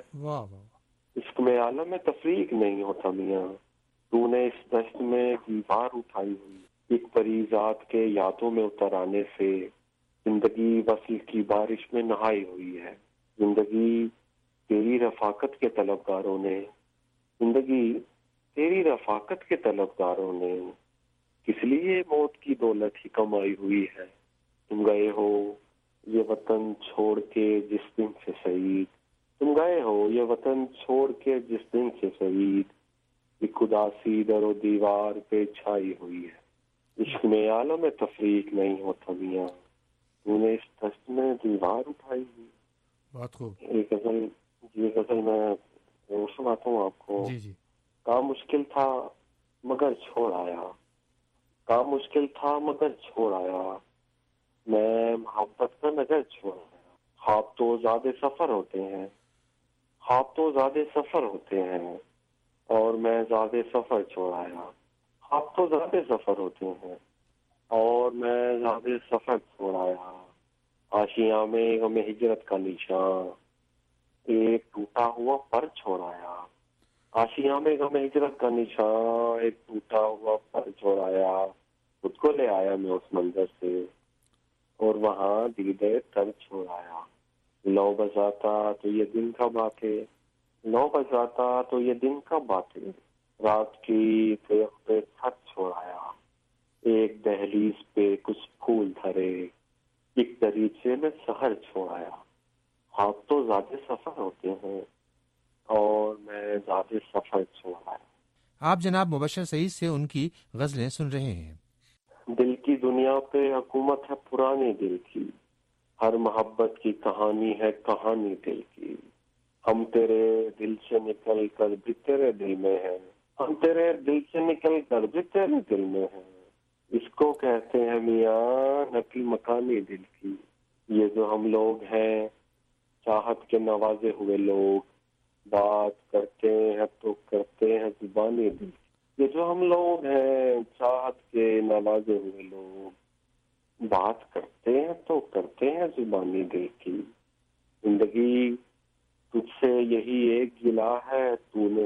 عشق میں عالم تفریق نہیں ہوتا میاں، تو نے اس دشت میں دیوار اٹھائی ہوئی، ایک پری ذات کے یادوں میں اتر آنے سے زندگی وصل کی بارش میں نہائی ہوئی ہے، زندگی تیری رفاقت کے طلبگاروں نے، زندگی تیری رفاقت کے طلبگاروں نے کس لیے موت کی دولت ہی کمائی ہوئی ہے، تم گئے ہو یہ وطن چھوڑ کے جس دن سے سعید، تم گئے ہو یہ وطن چھوڑ کے جس دن سے سعید، ایک اداسی در و دیوار پہ چھائی ہوئی ہے، عشق میں عالم تفریق نہیں ہوتا میاں، تو نے اس دشت میں دیوار اٹھائی ہوئی۔ بہت خوب. ایک غزل یہ غزل میں سناتا ہوں آپ کو. جی جی. کام مشکل تھا مگر چھوڑ آیا، کام مشکل تھا مگر چھوڑ آیا، میں محبت کا نگر چھوڑ آیا. خواب تو زیادہ سفر ہوتے ہیں، خواب تو زیادہ سفر ہوتے ہیں، اور میں زیادہ سفر چھوڑ آیا. خواب تو زیادہ سفر ہوتے ہیں اور میں زیادہ سفر چھوڑ آیا. آشیاں میں غم ہجرت کا نشان، ایک ٹوٹا ہوا پر چھوڑ آیا. آشیاں میں غم ہجرت کا نشان، ایک ٹوٹا ہوا پر چھوڑ آیا. خود کو لے آیا میں اس منظر سے اور وہاں دیدے تر چھوڑ آیا. لو بجاتا تو یہ دن کب آتے، لو بجاتا تو یہ دن کب آتے، رات کی تیغ پہ خط چھوڑ آیا. ایک دہلیز پہ کچھ پھول دھرے، ایک دریچے میں سحر چھوڑ آیا. خواب تو زیادہ سفر ہوتے ہیں اور میں زیادہ سفر چھوڑ آیا. آپ جناب مبشر سعید سے ان کی غزلیں سن رہے ہیں. دل کی دنیا پہ حکومت ہے پرانی دل کی، ہر محبت کی کہانی ہے کہانی دل کی. ہم تیرے دل سے نکل کر بھی تیرے دل میں ہیں، ہم تیرے دل سے نکل کر بھی تیرے دل میں ہیں. اس کو کہتے ہیں میاں نقل مکانی دل کی. یہ جو ہم لوگ ہیں چاہت کے نوازے ہوئے لوگ، بات کرتے ہیں تو کرتے ہیں زبانی دل کی. یہ جو ہم لوگ ہیں چاہت کے نوازے ہوئے لوگ، بات کرتے ہیں تو کرتے ہیں زبانی دل کی. زندگی تجھ سے یہی ایک گلا ہے تو نے،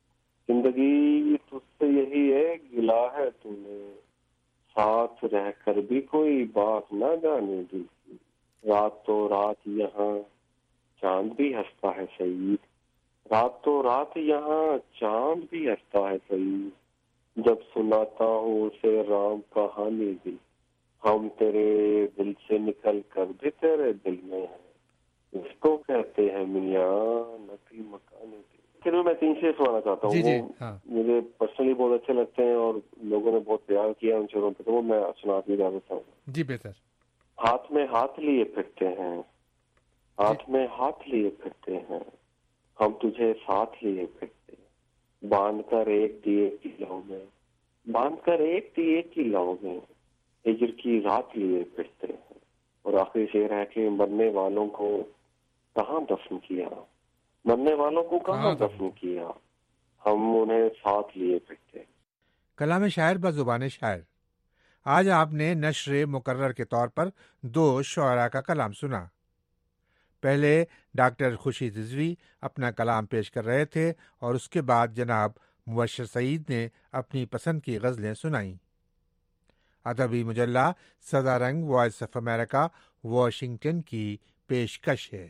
زندگی تجھ سے یہی ایک گلا ہے تو نے، ساتھ رہ کر بھی کوئی بات نہ جانے دل کی. رات تو رات یہاں چاند بھی ہنستا ہے سعید، رات تو رات یہاں چاند بھی ہنستا ہے سعید. جب سناتا ہوں اسے رام کہانی دل، ہم تیرے دل سے نکل کر بھی تیرے دل میں ہیں. اس کو کہتے ہیں میاں نقل مکانی دل. پھر میں تین شعر سنانا چاہتا ہوں. جی جی. وہ ہاں. مجھے پرسنلی بہت اچھے لگتے ہیں اور لوگوں نے بہت پیار کیا ان شعروں پہ، تو وہ میں سنانے اجازت ہوں. جی بہتر. ہاتھ میں ہاتھ لیے پھرتے ہیں، ہاتھ میں ہاتھ لیے پھرتے ہیں، ہم تجھے ساتھ لیے پھرتے ہیں. باندھ کر ایک دیے کی لو میں، باندھ کر ایک دیے کی لو میں، ہجر کی رات لیے پھرتے ہیں. اور آخری شعر ہے کہ مرنے والوں کو کہاں دفن کیا، مرنے والوں کو کہاں دفن کیا، ہم انہیں ساتھ لیے پھرتے. کلام شاعر بزبان شاعر. آج آپ نے نشر مقرر کے طور پر دو شعراء کا کلام سنا. پہلے ڈاکٹر خورشید رضوی اپنا کلام پیش کر رہے تھے اور اس کے بعد جناب مبشر سعید نے اپنی پسند کی غزلیں سنائیں. ادبی مجلہ سدا رنگ وائس آف امریکہ واشنگٹن کی پیشکش ہے.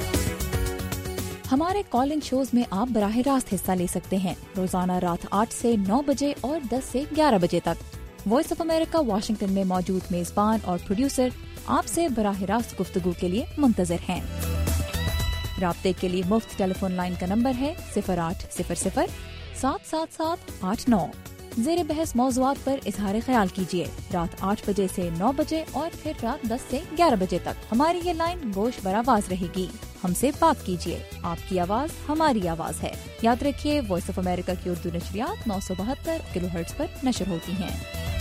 ہمارے کال ان شوز میں آپ براہ راست حصہ لے سکتے ہیں روزانہ رات آٹھ سے نو بجے اور دس سے گیارہ بجے تک. وائس آف امریکہ واشنگٹن میں موجود میزبان اور پروڈیوسر آپ سے براہ راست گفتگو کے لیے منتظر ہیں. رابطے کے لیے مفت ٹیلی فون لائن کا نمبر ہے صفر آٹھ صفر صفر سات سات سات آٹھ نو. زیر بحث موضوعات پر اظہار خیال کیجیے رات آٹھ بجے سے نو بجے اور پھر رات دس سے گیارہ بجے تک. ہماری یہ لائن گوش براواز رہے گی. ہم سے بات کیجیے. آپ کی آواز ہماری آواز ہے. یاد رکھیے وائس آف امریکہ کی اردو نشریات نو سو بہتر کلو ہرٹز پر نشر ہوتی ہیں.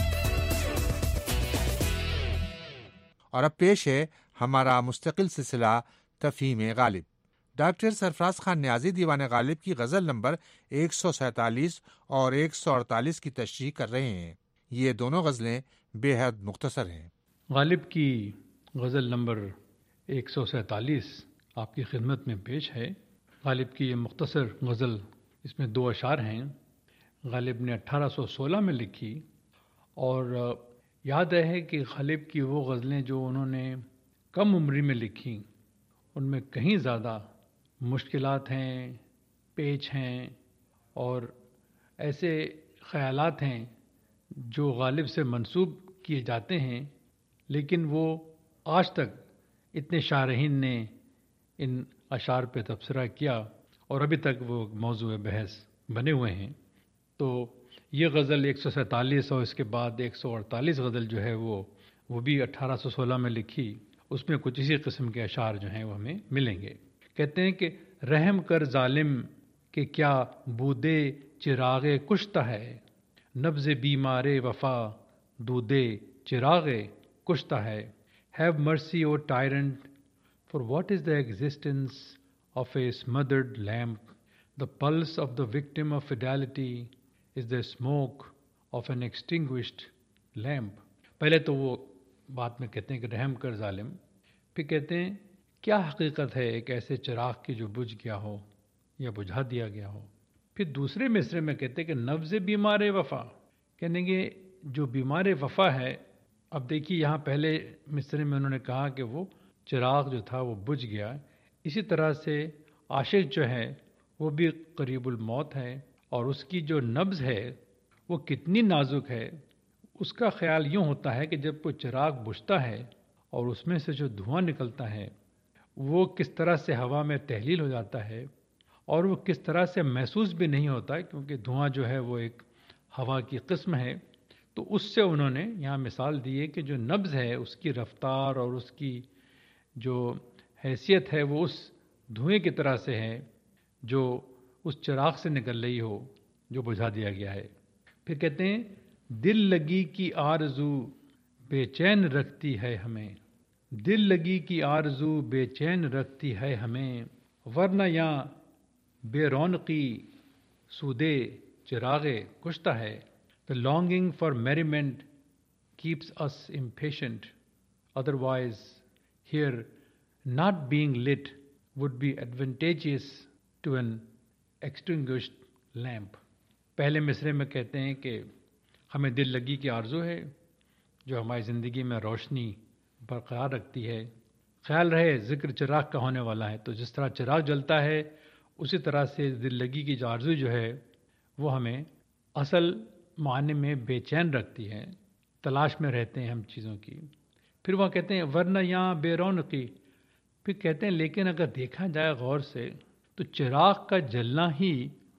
اور اب پیش ہے ہمارا مستقل سلسلہ تفہیم غالب. ڈاکٹر سرفراز خان نیازی دیوان غالب کی غزل نمبر ایک سو سینتالیس اور ایک سو اڑتالیس کی تشریح کر رہے ہیں. یہ دونوں غزلیں بے حد مختصر ہیں. غالب کی غزل نمبر ایک سو سینتالیس آپ کی خدمت میں پیش ہے. غالب کی یہ مختصر غزل، اس میں دو اشعار ہیں. غالب نے اٹھارہ سو سولہ میں لکھی اور یاد ہے کہ غالب کی وہ غزلیں جو انہوں نے کم عمری میں لکھی ان میں کہیں زیادہ مشکلات ہیں، پیچ ہیں اور ایسے خیالات ہیں جو غالب سے منسوب کیے جاتے ہیں، لیکن وہ آج تک اتنے شارحین نے ان اشعار پہ تبصرہ کیا اور ابھی تک وہ موضوع بحث بنے ہوئے ہیں. تو یہ غزل ایک سو سینتالیس اور اس کے بعد ایک سو اڑتالیس غزل جو ہے وہ وہ بھی اٹھارہ سو سولہ میں لکھی اس میں کچھ اسی قسم کے اشعار جو ہیں وہ ہمیں ملیں گے. کہتے ہیں کہ رحم کر ظالم کہ کیا بودے چراغ کشتہ ہے، نبض بیمار وفا دودے چراغ کشتہ ہے. Have mercy, O tyrant, for what is the existence of a smothered lamp? The pulse of the victim of fidelity is the smoke of an extinguished lamp. پہلے تو وہ بات میں کہتے ہیں کہ رحم کر ظالم، پھر کہتے ہیں کیا حقیقت ہے ایک ایسے چراغ کی جو بجھ گیا ہو یا بجھا دیا گیا ہو. پھر دوسرے مصرے میں کہتے ہیں کہ نبض بیمار وفا، کہنے کہ جو بیمار وفا ہے. اب دیکھیے یہاں پہلے مصرے میں انہوں نے کہا کہ وہ چراغ جو تھا وہ بجھ گیا. اسی طرح سے عاشق جو ہے وہ بھی قریب الموت ہے، اور اس کی جو نبض ہے وہ کتنی نازک ہے. اس کا خیال یوں ہوتا ہے کہ جب کوئی چراغ بجھتا ہے اور اس میں سے جو دھواں نکلتا ہے وہ کس طرح سے ہوا میں تحلیل ہو جاتا ہے، اور وہ کس طرح سے محسوس بھی نہیں ہوتا ہے، کیونکہ دھواں جو ہے وہ ایک ہوا کی قسم ہے. تو اس سے انہوں نے یہاں مثال دی ہے کہ جو نبض ہے اس کی رفتار اور اس کی جو حیثیت ہے وہ اس دھوئیں کی طرح سے ہے جو اس چراغ سے نکل رہی ہو جو بجھا دیا گیا ہے. پھر کہتے ہیں دل لگی کی آرزو بے چین رکھتی ہے ہمیں، دل لگی کی آرزو بے چین رکھتی ہے ہمیں، ورنہ یہاں بے رونقی سودے چراغ کشتہ ہے. The longing for merriment keeps us impatient. Otherwise, here, not being lit would be advantageous to an extinguished lamp. پہلے مصرے میں کہتے ہیں کہ ہمیں دل لگی کی آرزو ہے جو ہماری زندگی میں روشنی برقرار رکھتی ہے. خیال رہے ذکر چراغ کا ہونے والا ہے، تو جس طرح چراغ جلتا ہے اسی طرح سے دل لگی کی جو آرزو جو ہے وہ ہمیں اصل معنی میں بے چین رکھتی ہے، تلاش میں رہتے ہیں ہم چیزوں کی. پھر وہ کہتے ہیں ورنہ یہاں بے رونقی، پھر کہتے ہیں لیکن اگر دیکھا جائے غور سے تو چراغ کا جلنا ہی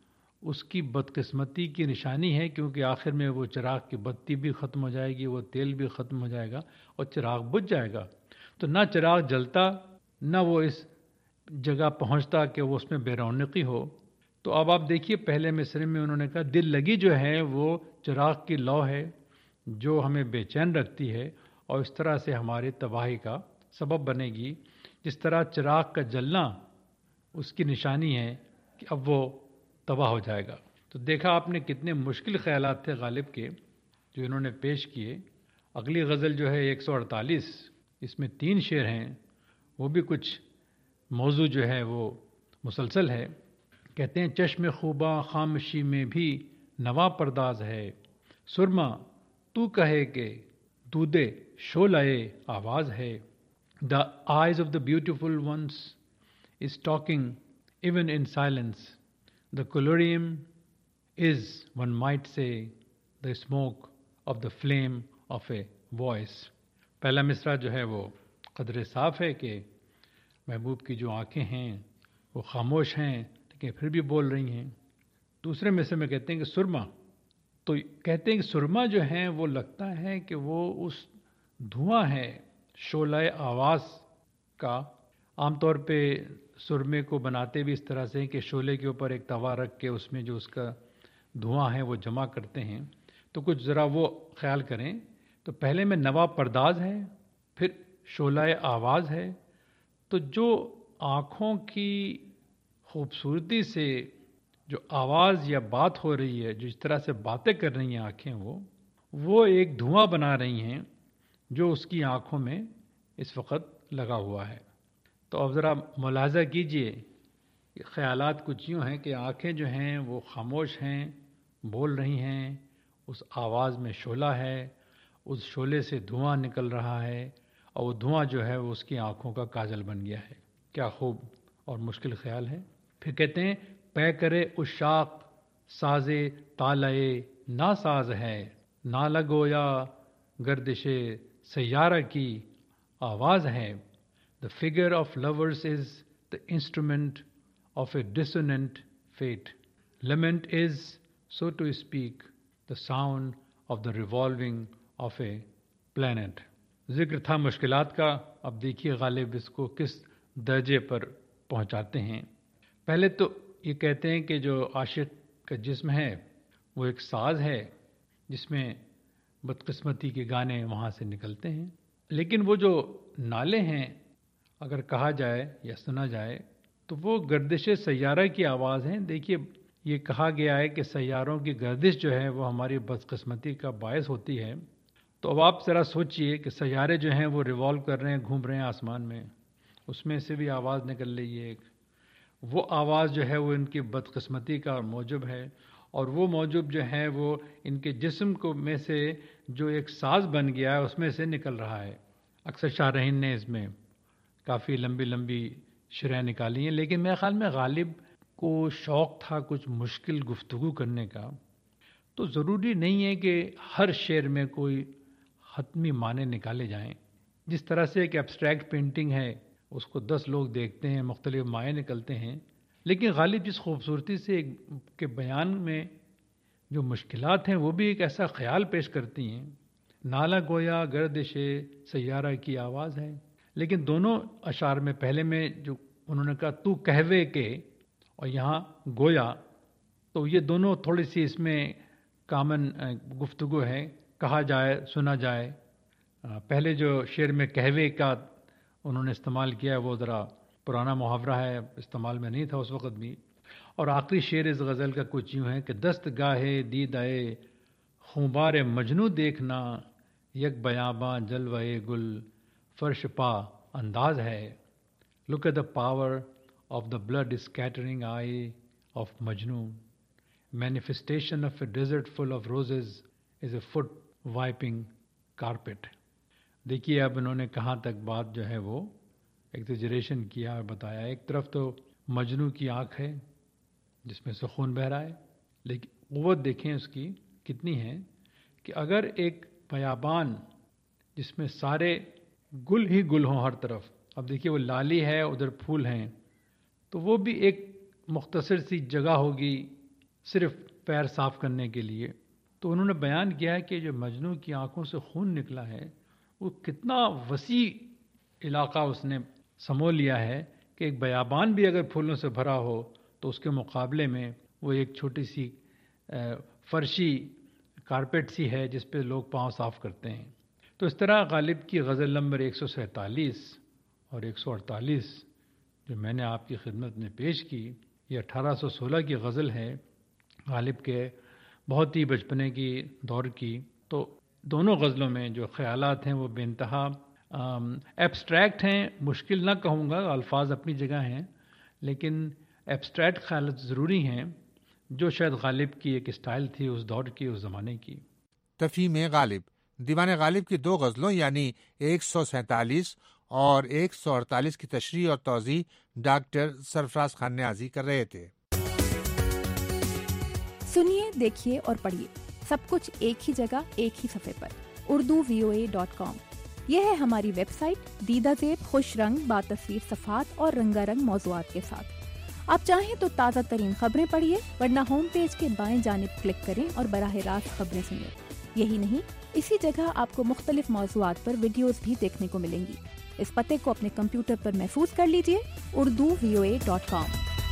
اس کی بدقسمتی کی نشانی ہے، کیونکہ آخر میں وہ چراغ کی بتی بھی ختم ہو جائے گی، وہ تیل بھی ختم ہو جائے گا اور چراغ بجھ جائے گا. تو نہ چراغ جلتا نہ وہ اس جگہ پہنچتا کہ وہ اس میں بے رونقی ہو. تو اب آپ دیکھیے پہلے مصرے میں انہوں نے کہا دل لگی جو ہے وہ چراغ کی لو ہے جو ہمیں بے چین رکھتی ہے اور اس طرح سے ہماری تباہی کا سبب بنے گی. جس طرح چراغ کا جلنا اس کی نشانی ہے کہ اب وہ تباہ ہو جائے گا. تو دیکھا آپ نے کتنے مشکل خیالات تھے غالب کے جو انہوں نے پیش کیے. اگلی غزل جو ہے ایک سو اڑتالیس، اس میں تین شعر ہیں، وہ بھی کچھ موضوع جو ہے وہ مسلسل ہے. کہتے ہیں چشم خوباں خاموشی میں بھی نوا پرداز ہے، سرما تو کہے کہ دودے شعلۂ آواز ہے. The eyes of the beautiful ones is talking even in silence. The colorium is, one might say, the smoke of the flame of a voice. پہلا مصرع جو ہے وہ قدر صاف ہے کہ محبوب کی جو آنکھیں ہیں وہ خاموش ہیں لیکن پھر بھی بول رہی ہیں. دوسرے مصرع میں کہتے ہیں کہ سرما، تو کہتے ہیں کہ سرما جو ہے وہ لگتا ہے کہ وہ اس دھواں ہے شعلہ آواز کا. عام طور پہ سرمے کو بناتے بھی اس طرح سے کہ شعلے کے اوپر ایک توا رکھ کے اس میں جو اس کا دھواں ہے وہ جمع کرتے ہیں. تو کچھ ذرا وہ خیال کریں. تو پہلے میں نوا پرداز ہے، پھر شعلہ آواز ہے. تو جو آنکھوں کی خوبصورتی سے جو آواز یا بات ہو رہی ہے، جو اس طرح سے باتیں کر رہی ہیں آنکھیں، وہ وہ ایک دھواں بنا رہی ہیں جو اس کی آنکھوں میں اس وقت لگا ہوا ہے. تو اب ذرا ملاحظہ کیجئے کہ خیالات کچھ یوں ہیں کہ آنکھیں جو ہیں وہ خاموش ہیں، بول رہی ہیں، اس آواز میں شعلہ ہے، اس شعلے سے دھواں نکل رہا ہے اور وہ دھواں جو ہے وہ اس کی آنکھوں کا کاجل بن گیا ہے. کیا خوب اور مشکل خیال ہے. پھر کہتے ہیں پے کرے اشاق سازے تالائے نا ساز ہے، نہ لگویا گردش سیارہ کی آواز ہے. The figure of lovers is the instrument of a dissonant fate. Lament is, so to speak, the sound of the revolving of a planet. ذکر تھا مشکلات کا، اب دیکھیے غالب اس کو کس درجے پر پہنچاتے ہیں۔ پہلے تو یہ کہتے ہیں کہ جو عاشق کا جسم ہے وہ ایک ساز ہے جس میں بدقسمتی کے گانے وہاں سے نکلتے ہیں، لیکن وہ جو نالے ہیں اگر کہا جائے یا سنا جائے تو وہ گردش سیارہ کی آواز ہیں۔ دیکھیے یہ کہا گیا ہے کہ سیاروں کی گردش جو ہے وہ ہماری بدقسمتی کا باعث ہوتی ہے، تو اب آپ ذرا سوچئے کہ سیارے جو ہیں وہ ریوالو کر رہے ہیں، گھوم رہے ہیں آسمان میں، اس میں سے بھی آواز نکل رہی ہے ایک، وہ آواز جو ہے وہ ان کی بدقسمتی کا موجب ہے، اور وہ موجب جو ہے وہ ان کے جسم کو میں سے جو ایک ساز بن گیا ہے اس میں سے نکل رہا ہے۔ اکثر شارحین نے اس میں کافی لمبی لمبی شرح نکالی ہیں، لیکن میرے خیال میں غالب کو شوق تھا کچھ مشکل گفتگو کرنے کا، تو ضروری نہیں ہے کہ ہر شعر میں کوئی حتمی معنی نکالے جائیں۔ جس طرح سے ایک ایبسٹریکٹ پینٹنگ ہے اس کو دس لوگ دیکھتے ہیں، مختلف معنی نکلتے ہیں، لیکن غالب جس خوبصورتی سے ایک کے بیان میں جو مشکلات ہیں وہ بھی ایک ایسا خیال پیش کرتی ہیں۔ نالا گویا گردش سیارہ کی آواز ہے، لیکن دونوں اشعار میں پہلے میں جو انہوں نے کہا تو کہوے کے اور یہاں گویا، تو یہ دونوں تھوڑی سی اس میں کامن گفتگو ہے، کہا جائے سنا جائے۔ پہلے جو شعر میں کہوے کا انہوں نے استعمال کیا ہے وہ ذرا پرانا محاورہ ہے، استعمال میں نہیں تھا اس وقت بھی، اور آخری شعر اس غزل کا کچھ یوں ہے کہ دست گاہے دیدائے خونبار مجنو دیکھنا، یک بیاباں جلوے گل فرش پا انداز ہے۔ Look at the power of the blood scattering eye of Majnun. Manifestation of a desert full of roses is a foot wiping carpet. دیکھیے اب انہوں نے کہاں تک بات جو ہے وہ ایگزیجریشن کیا اور بتایا۔ ایک طرف تو مجنو کی آنکھ ہے جس میں سے خون بہہ رہا ہے، لیکن قوت دیکھیں اس کی کتنی ہے کہ اگر ایک بیابان جس میں سارے گل ہی گل ہوں ہر طرف، اب دیکھیے وہ لالی ہے ادھر پھول ہیں، تو وہ بھی ایک مختصر سی جگہ ہوگی صرف پیر صاف کرنے کے لیے، تو انہوں نے بیان کیا ہے کہ جو مجنو کی آنکھوں سے خون نکلا ہے وہ کتنا وسیع علاقہ اس نے سمو لیا ہے کہ ایک بیابان بھی اگر پھولوں سے بھرا ہو تو اس کے مقابلے میں وہ ایک چھوٹی سی فرشی کارپیٹ سی ہے جس پہ لوگ پاؤں صاف کرتے ہیں۔ تو اس طرح غالب کی غزل نمبر ایک سو سینتالیس اور ایک سو اڑتالیس جو میں نے آپ کی خدمت میں پیش کی، یہ اٹھارہ سو سولہ کی غزل ہے، غالب کے بہت ہی بچپنے کی دور کی۔ تو دونوں غزلوں میں جو خیالات ہیں وہ بے انتہا ایبسٹریکٹ ہیں، مشکل نہ کہوں گا، الفاظ اپنی جگہ ہیں، لیکن ایبسٹریکٹ خیالات ضروری ہیں جو شاید غالب کی ایک اسٹائل تھی اس دور کی، اس زمانے کی۔ تفہیم غالب دیوان غالب کی دو غزلوں یعنی ایک سو سینتالیس اور ایک سو اڑتالیس کی تشریح اور توضیح ڈاکٹر سرفراز خان نیازی کر رہے تھے۔ سنیے، دیکھیے اور پڑھیے سب کچھ ایک ہی جگہ، ایک ہی صفحے پر، اردو وی او اے ڈاٹ کام۔ یہ ہے ہماری ویب سائٹ، دیدہ زیب، خوش رنگ، با تصویر صفحات اور رنگا رنگ موضوعات کے ساتھ۔ آپ چاہیں تو تازہ ترین خبریں پڑھیے، ورنہ ہوم پیج کے بائیں جانب کلک کریں اور براہ راست خبریں سنیں۔ یہی نہیں، اسی جگہ آپ کو مختلف موضوعات پر ویڈیوز بھی دیکھنے کو ملیں گی۔ اس پتے کو اپنے کمپیوٹر پر محفوظ کر لیجئے، اردو وی او اے ڈاٹ کام۔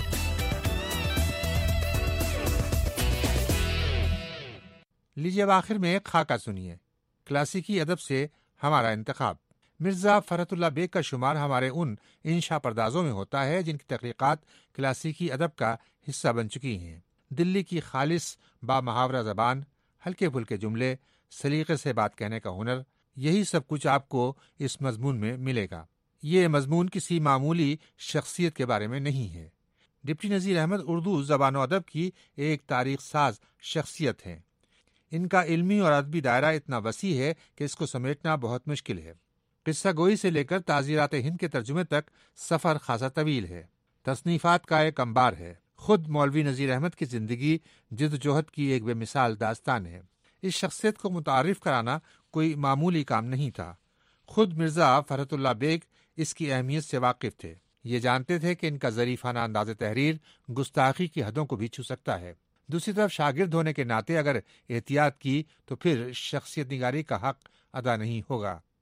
لیجیے اب آخر میں ایک خاکہ سنیے، کلاسیکی ادب سے ہمارا انتخاب۔ مرزا فرحت اللہ بیگ کا شمار ہمارے ان انشا پردازوں میں ہوتا ہے جن کی تحقیقات کلاسیکی ادب کا حصہ بن چکی ہیں۔ دلی کی خالص با محاورہ زبان، ہلکے پھلکے جملے، سلیقے سے بات کہنے کا ہنر، یہی سب کچھ آپ کو اس مضمون میں ملے گا۔ یہ مضمون کسی معمولی شخصیت کے بارے میں نہیں ہے۔ ڈپٹی نذیر احمد اردو زبان و ادب کی ایک تاریخ ساز شخصیت ہیں۔ ان کا علمی اور ادبی دائرہ اتنا وسیع ہے کہ اس کو سمیٹنا بہت مشکل ہے۔ قصہ گوئی سے لے کر تعزیرات ہند کے ترجمے تک سفر خاصا طویل ہے۔ تصنیفات کا ایک انبار ہے۔ خود مولوی نذیر احمد کی زندگی جدوجہد کی ایک بے مثال داستان ہے۔ اس شخصیت کو متعارف کرانا کوئی معمولی کام نہیں تھا۔ خود مرزا فرحت اللہ بیگ اس کی اہمیت سے واقف تھے۔ یہ جانتے تھے کہ ان کا ظریفانہ انداز تحریر گستاخی کی حدوں کو بھی چھو سکتا ہے۔ دوسری طرف شاگرد ہونے کے ناطے اگر احتیاط کی تو پھر شخصیت نگاری کا حق ادا نہیں ہوگا۔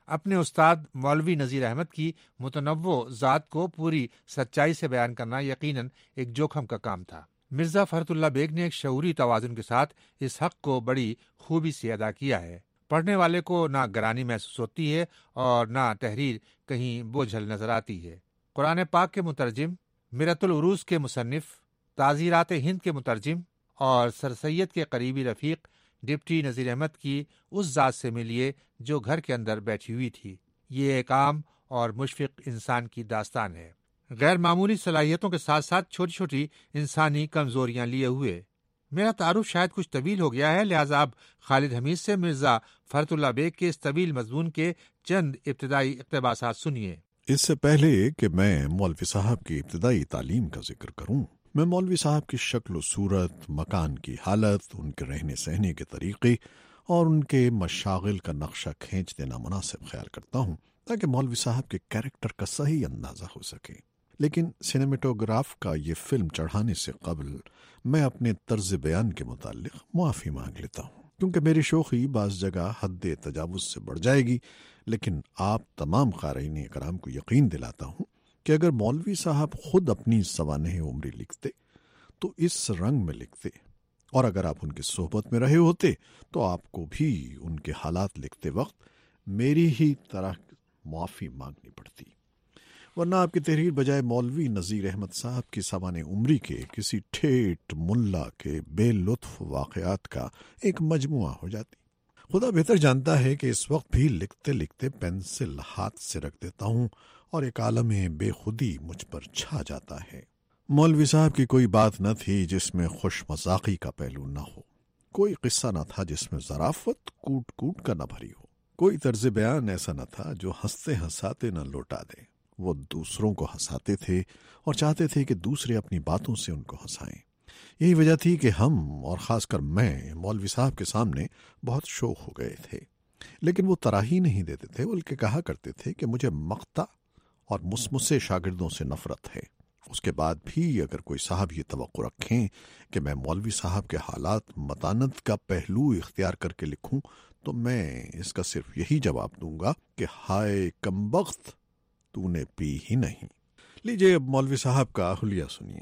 اپنے استاد مولوی نذیر احمد کی متنوع ذات کو پوری سچائی سے بیان کرنا یقیناً ایک جوخم کا کام تھا۔ مرزا فرحت اللہ بیگ نے ایک شعوری توازن کے ساتھ اس حق کو بڑی خوبی سے ادا کیا ہے۔ پڑھنے والے کو نہ گرانی محسوس ہوتی ہے اور نہ تحریر کہیں بوجھل نظر آتی ہے۔ قرآن پاک کے مترجم، مرۃ العروض کے مصنف، تعزیرات ہند کے مترجم اور سر سید کے قریبی رفیق ڈپٹی نذیر احمد کی اس ذات سے ملیے جو گھر کے اندر بیٹھی ہوئی تھی۔ یہ ایک عام اور مشفق انسان کی داستان ہے، غیر معمولی صلاحیتوں کے ساتھ ساتھ چھوٹی چھوٹی انسانی کمزوریاں لیے ہوئے۔ میرا تعارف شاید کچھ طویل ہو گیا ہے، لہذا اب خالد حمید سے مرزا فرحت اللہ بیگ کے اس طویل مضمون کے چند ابتدائی اقتباسات سنیے۔ اس سے پہلے کہ میں مولوی صاحب کی ابتدائی تعلیم کا ذکر کروں، میں مولوی صاحب کی شکل و صورت، مکان کی حالت، ان کے رہنے سہنے کے طریقے اور ان کے مشاغل کا نقشہ کھینچ دینا مناسب خیال کرتا ہوں تاکہ مولوی صاحب کے کیریکٹر کا صحیح اندازہ ہو سکے۔ لیکن سینیمیٹوگراف کا یہ فلم چڑھانے سے قبل میں اپنے طرز بیان کے متعلق معافی مانگ لیتا ہوں، کیونکہ میری شوخی بعض جگہ حد تجاوز سے بڑھ جائے گی، لیکن آپ تمام قارئین کرام کو یقین دلاتا ہوں کہ اگر مولوی صاحب خود اپنی سوانح عمری لکھتے تو اس رنگ میں لکھتے، اور اگر آپ ان کی صحبت میں رہے ہوتے تو آپ کو بھی ان کے حالات لکھتے وقت میری ہی طرح معافی مانگنی پڑتی، ورنہ آپ کی تحریر بجائے مولوی نذیر احمد صاحب کی سوانح عمری کے کسی ٹھیٹ ملا کے بے لطف واقعات کا ایک مجموعہ ہو جاتی۔ خدا بہتر جانتا ہے کہ اس وقت بھی لکھتے لکھتے پینسل ہاتھ سے رکھ دیتا ہوں اور ایک عالم بے خودی مجھ پر چھا جاتا ہے۔ مولوی صاحب کی کوئی بات نہ تھی جس میں خوش مذاقی کا پہلو نہ ہو، کوئی قصہ نہ تھا جس میں ظرافت کوٹ کوٹ کا نہ بھری ہو، کوئی طرز بیان ایسا نہ تھا جو ہنستے ہنساتے نہ لوٹا دے۔ وہ دوسروں کو ہنساتے تھے اور چاہتے تھے کہ دوسرے اپنی باتوں سے ان کو ہنسائیں۔ یہی وجہ تھی کہ ہم اور خاص کر میں مولوی صاحب کے سامنے بہت شوق ہو گئے تھے، لیکن وہ تراہی نہیں دیتے تھے، بلکہ کہا کرتے تھے کہ مجھے مقطع اور مسمسے شاگردوں سے نفرت ہے۔ اس کے بعد بھی اگر کوئی صاحب یہ توقع رکھیں کہ میں مولوی صاحب کے حالات متانت کا پہلو اختیار کر کے لکھوں تو میں اس کا صرف یہی جواب دوں گا کہ ہائے کمبخت، تو نے پی ہی نہیں۔ لیجئے اب مولوی صاحب کا حلیہ سنیے۔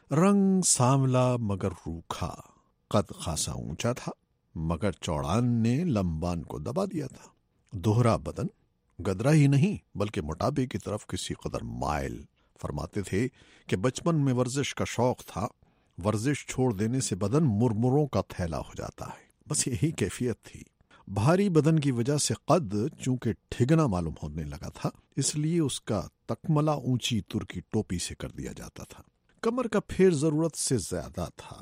رنگ سانولا مگر روکھا، قد خاصا اونچا تھا مگر چوڑان نے لمبان کو دبا دیا تھا۔ دوہرا بدن، گدرا ہی نہیں بلکہ موٹاپے کی طرف کسی قدر مائل۔ فرماتے تھے کہ بچپن میں ورزش کا شوق تھا، ورزش چھوڑ دینے سے بدن مرمروں کا تھیلا ہو جاتا ہے، بس یہی کیفیت تھی۔ بھاری بدن کی وجہ سے قد چونکہ ٹھگنا معلوم ہونے لگا تھا، اس لیے اس کا تکملہ اونچی ترکی ٹوپی سے کر دیا جاتا تھا۔ کمر کا پھیر ضرورت سے زیادہ تھا،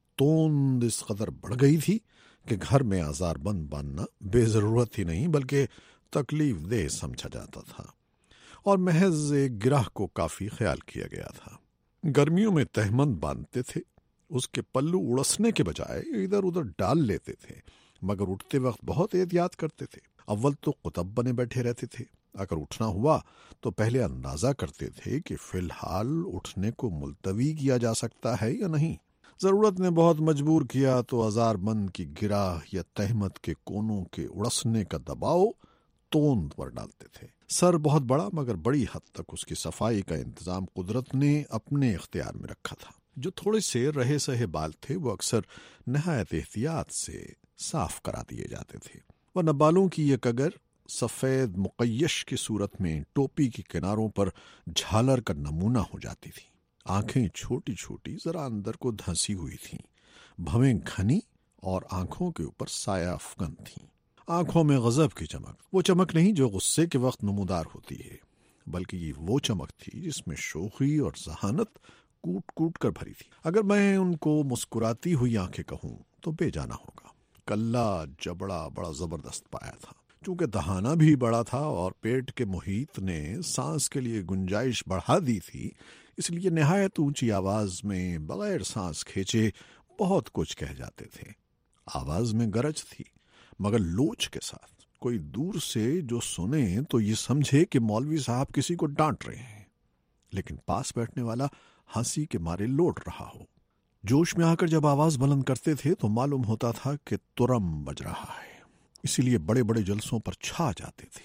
توند اس قدر بڑھ گئی تھی کہ گھر میں آزار بند باندھنا بے ضرورت ہی نہیں بلکہ تکلیف دہ سمجھا جاتا تھا، اور محض ایک گرہ کو کافی خیال کیا گیا تھا۔ گرمیوں میں تہمند باندھتے تھے، اس کے پلو اڑسنے کے بجائے ادھر ادھر ڈال لیتے تھے، مگر اٹھتے وقت بہت احتیاط کرتے تھے۔ اول تو قطب بنے بیٹھے رہتے تھے، اگر اٹھنا ہوا تو پہلے اندازہ کرتے تھے کہ فی الحال اٹھنے کو ملتوی کیا جا سکتا ہے یا نہیں۔ ضرورت نے بہت مجبور کیا تو ہزار بند کی گرہ یا تہمت کے کونوں کے اڑسنے کا دباؤ توند پر ڈالتے تھے۔ سر بہت بڑا مگر بڑی حد تک اس کی صفائی کا انتظام قدرت نے اپنے اختیار میں رکھا تھا۔ جو تھوڑے سے رہے سہے بال تھے وہ اکثر نہایت احتیاط سے صاف کرا دیے جاتے تھے، ورنہ بالوں کی یہ کگر سفید مقیش کی صورت میں ٹوپی کے کناروں پر جھالر کا نمونہ ہو جاتی تھی۔ آنکھیں چھوٹی چھوٹی ذرا اندر کو دھنسی ہوئی تھیں، بھویں گھنی اور آنکھوں کے اوپر سایہ افغن تھیں۔ آنکھوں میں غضب کی چمک، وہ چمک نہیں جو غصے کے وقت نمودار ہوتی ہے، بلکہ یہ وہ چمک تھی جس میں شوخی اور ذہانت کوٹ کوٹ کر بھری تھی۔ اگر میں ان کو مسکراتی ہوئی آنکھیں کہوں تو بے جانا ہوگا۔ کلہ جبڑا بڑا زبردست پایا تھا، چونکہ دہانہ بھی بڑا تھا اور پیٹ کے محیط نے سانس کے لیے گنجائش بڑھا دی تھی، اس لیے نہایت اونچی آواز میں بغیر سانس کھینچے بہت کچھ کہہ جاتے تھے۔ آواز میں گرج تھی مگر لوچ کے ساتھ۔ کوئی دور سے جو سنے تو یہ سمجھے کہ مولوی صاحب کسی کو ڈانٹ رہے ہیں، لیکن پاس بیٹھنے والا ہنسی کے مارے لوٹ رہا ہو۔ جوش میں آ کر جب آواز بلند کرتے تھے تو معلوم ہوتا تھا کہ ترم بج رہا ہے، اسی لیے بڑے بڑے جلسوں پر چھا جاتے تھے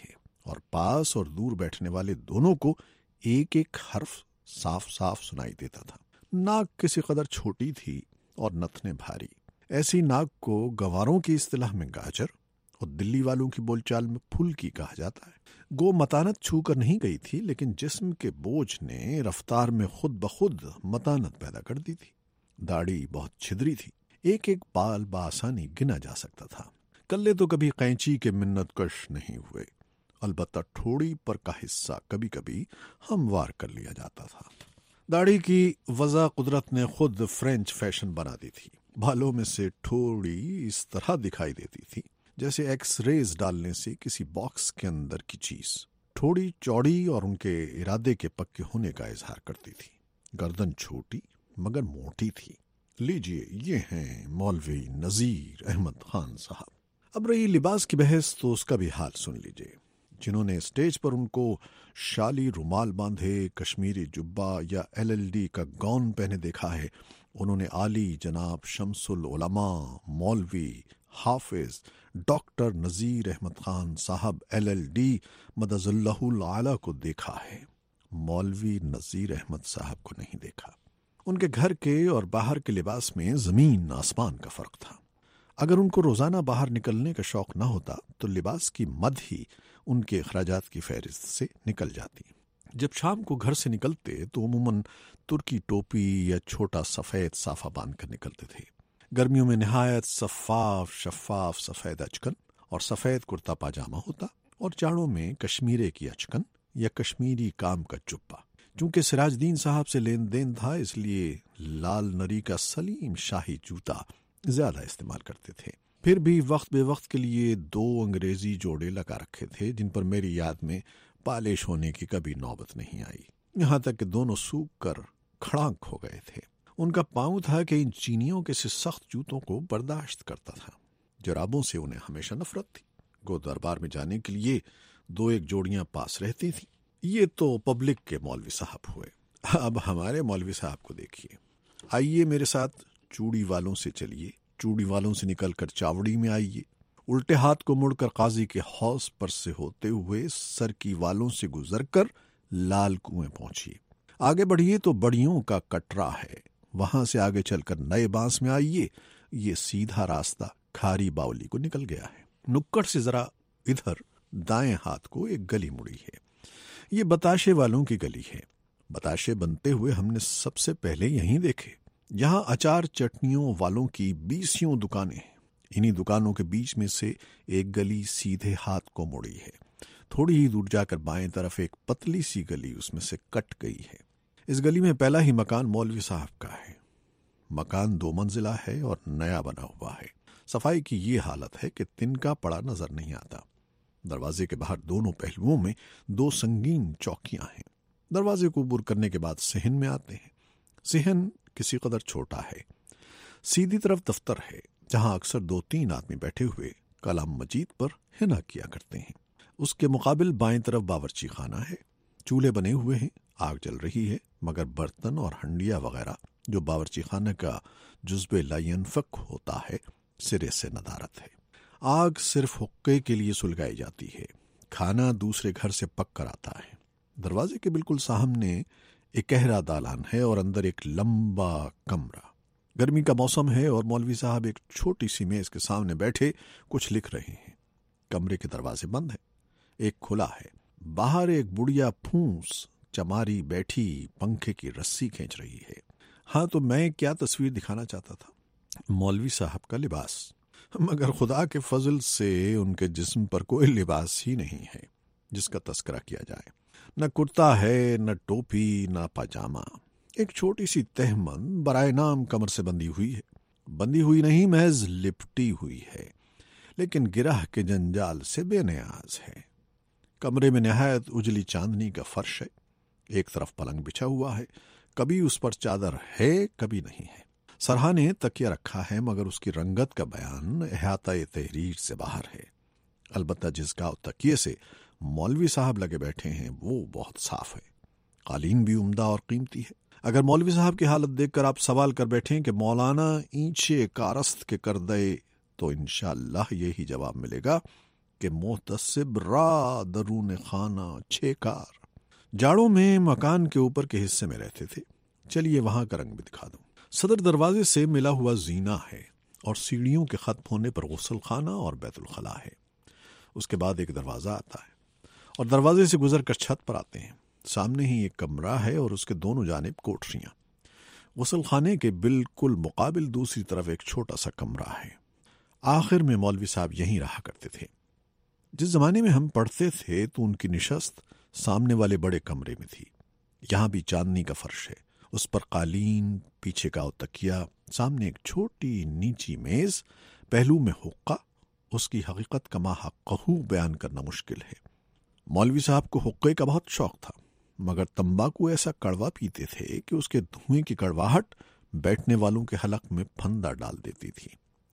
اور پاس اور دور بیٹھنے والے دونوں کو ایک ایک حرف صاف صاف سنائی دیتا تھا۔ ناک کسی قدر چھوٹی تھی اور نتنے بھاری۔ ایسی ناک کو گواروں کی اصطلاح میں گاجر اور دلی والوں کی بول چال میں پھلکی کہا جاتا ہے۔ گو متانت چھو کر نہیں گئی تھی، لیکن جسم کے بوجھ نے رفتار میں خود بخود متانت پیدا کر دی تھی۔ داڑھی بہت چھدری تھی، ایک ایک بال بآسانی گنا جا سکتا تھا۔ کلے تو کبھی قینچی کے منت کش نہیں ہوئے، البتہ ٹھوڑی پر کا حصہ کبھی کبھی ہموار کر لیا جاتا تھا۔ داڑھی کی وضع قدرت نے خود فرینچ فیشن بنا دی تھی۔ بالوں میں سے ٹھوڑی اس طرح دکھائی دیتی تھی جیسے ایکس ریز ڈالنے سے کسی باکس کے اندر کی چیز۔ ٹھوڑی چوڑی اور ان کے ارادے کے پکے ہونے کا اظہار کرتی تھی۔ گردن چھوٹی مگر موٹی تھی۔ لیجئے، یہ ہیں مولوی نذیر احمد خان صاحب۔ اب رہی لباس کی بحث تو اس کا بھی حال سن لیجئے۔ جنہوں نے اسٹیج پر ان کو شالی رومال باندھے، کشمیری جبہ یا ایل ایل ڈی کا گون پہنے دیکھا ہے، انہوں نے عالی جناب شمس العلماء مولوی حافظ ڈاکٹر نذیر احمد خان صاحب ایل ایل ڈی مدظ اللہ العالی کو دیکھا ہے، مولوی نذیر احمد صاحب کو نہیں دیکھا۔ ان کے گھر کے اور باہر کے لباس میں زمین آسمان کا فرق تھا۔ اگر ان کو روزانہ باہر نکلنے کا شوق نہ ہوتا تو لباس کی مد ہی ان کے اخراجات کی فہرست سے نکل جاتی۔ جب شام کو گھر سے نکلتے تو عموماً ترکی ٹوپی یا چھوٹا سفید صافہ باندھ کر نکلتے تھے۔ گرمیوں میں نہایت شفاف شفاف سفید اچکن اور سفید کرتا پاجامہ ہوتا، اور جاڑوں میں کشمیرے کی اچکن یا کشمیری کام کا جبہ۔ چونکہ سراج دین صاحب سے لین دین تھا، اس لیے لال نری کا سلیم شاہی جوتا زیادہ استعمال کرتے تھے۔ پھر بھی وقت بے وقت کے لیے دو انگریزی جوڑے لگا رکھے تھے جن پر میری یاد میں پالش ہونے کی کبھی نوبت نہیں آئی، یہاں تک کہ دونوں سوکھ کر کھڑانک ہو گئے تھے۔ ان کا پاؤں تھا کہ ان چینیوں کے سے سخت جوتوں کو برداشت کرتا تھا۔ جرابوں سے انہیں ہمیشہ نفرت تھی۔ گو دربار میں جانے کے لیے دو ایک جوڑیاں پاس رہتی تھیں۔ یہ تو پبلک کے مولوی صاحب ہوئے۔ اب ہمارے مولوی صاحب کو دیکھیے۔ آئیے میرے ساتھ چوڑی والوں سے چلیے، چوڑی والوں سے نکل کر چاوڑی میں آئیے، الٹے ہاتھ کو مڑ کر قاضی کے حوض پر سے ہوتے ہوئے سرکی والوں سے گزر کر لال کنویں پہنچیے۔ آگے بڑھیے تو بڑیوں کا کٹرا ہے، وہاں سے آگے چل کر نئے بانس میں آئیے۔ یہ سیدھا راستہ کھاری باولی کو نکل گیا ہے۔ نکڑ سے ذرا ادھر دائیں ہاتھ کو ایک گلی مڑی ہے، یہ بتاشے والوں کی گلی ہے۔ بتاشے بنتے ہوئے ہم نے سب سے پہلے یہیں دیکھے۔ یہاں اچار چٹنیوں والوں کی بیسیوں دکانیں ہیں۔ انہی دکانوں کے بیچ میں سے ایک گلی سیدھے ہاتھ کو مڑی ہے۔ تھوڑی ہی دور جا کر بائیں طرف ایک پتلی سی گلی اس میں سے کٹ گئی ہے۔ اس گلی میں پہلا ہی مکان مولوی صاحب کا ہے۔ مکان دو منزلہ ہے اور نیا بنا ہوا ہے۔ صفائی کی یہ حالت ہے کہ تنکا پڑا نظر نہیں آتا۔ دروازے کے باہر دونوں پہلوؤں میں دو سنگین چوکیاں ہیں۔ دروازے کو عبور کرنے کے بعد صحن میں آتے ہیں۔ صحن کسی قدر چھوٹا ہے۔ سیدھی طرف دفتر ہے جہاں اکثر دو تین آدمی بیٹھے ہوئے کلام مجید پر ہنا کیا کرتے ہیں۔ اس کے مقابل بائیں طرف باورچی خانہ ہے۔ چولہے بنے ہوئے ہیں، آگ جل رہی ہے، مگر برتن اور ہنڈیا وغیرہ جو باورچی خانہ کا جزو لا ينفک ہوتا ہے سرے سے ندارت ہے۔ آگ صرف حقے کے لیے سلگائی جاتی ہے، کھانا دوسرے گھر سے پک کر آتا ہے۔ دروازے کے بالکل سامنے ایک گہرا دالان ہے اور اندر ایک لمبا کمرہ۔ گرمی کا موسم ہے اور مولوی صاحب ایک چھوٹی سی میز کے سامنے بیٹھے کچھ لکھ رہے ہیں۔ کمرے کے دروازے بند ہیں، ایک کھلا ہے۔ باہر ایک بڑھیا پھونس چماری بیٹھی پنکھے کی رسی کھینچ رہی ہے۔ ہاں تو میں کیا تصویر دکھانا چاہتا تھا؟ مولوی صاحب کا لباس، مگر خدا کے فضل سے ان کے جسم پر کوئی لباس ہی نہیں ہے جس کا تذکرہ کیا جائے۔ نہ کرتا ہے، نہ ٹوپی، نہ پاجامہ۔ ایک چھوٹی سی تہمند برائے نام کمر سے بندھی ہوئی ہے۔ بندھی ہوئی نہیں، محض لپٹی ہوئی ہے، لیکن گرہ کے جنجال سے بے نیاز ہے۔ کمرے میں نہایت اجلی چاندنی کا فرش ہے۔ ایک طرف پلنگ بچھا ہوا ہے، کبھی اس پر چادر ہے کبھی نہیں ہے۔ سرہانے تکیہ رکھا ہے مگر اس کی رنگت کا بیان احاطہ تحریر سے باہر ہے۔ البتہ جس گاؤ تکیے سے مولوی صاحب لگے بیٹھے ہیں وہ بہت صاف ہے۔ قالین بھی عمدہ اور قیمتی ہے۔ اگر مولوی صاحب کی حالت دیکھ کر آپ سوال کر بیٹھیں کہ مولانا اینچے کارست کے کر دے تو انشاءاللہ یہی جواب ملے گا کہ محتسب را درون خانہ چھ کار. جاڑوں میں مکان کے اوپر کے حصے میں رہتے تھے. چلیے وہاں کا رنگ بھی دکھا دوں. صدر دروازے سے ملا ہوا زینہ ہے اور سیڑھیوں کے ختم ہونے پر غسل خانہ اور بیت الخلاء ہے. اس کے بعد ایک دروازہ آتا ہے اور دروازے سے گزر کر چھت پر آتے ہیں. سامنے ہی ایک کمرہ ہے اور اس کے دونوں جانب کوٹریاں. غسل خانے کے بالکل مقابل دوسری طرف ایک چھوٹا سا کمرہ ہے. آخر میں مولوی صاحب یہیں رہا کرتے تھے. جس زمانے میں ہم پڑھتے تھے تو ان کی نشست سامنے والے بڑے کمرے میں تھی. یہاں بھی چاندنی کا فرش ہے، اس پر قالین، پیچھے کا تکیا، سامنے ایک چھوٹی نیچی میز، پہلو میں حقہ. اس کی حقیقت کا ماحقہ بیان کرنا مشکل ہے. مولوی صاحب کو حقے کا بہت شوق تھا، مگر تمباکو ایسا کڑوا پیتے تھے کہ اس کے دھوئیں کی کڑواہٹ بیٹھنے والوں کے حلق میں پھندا ڈال دیتی تھی.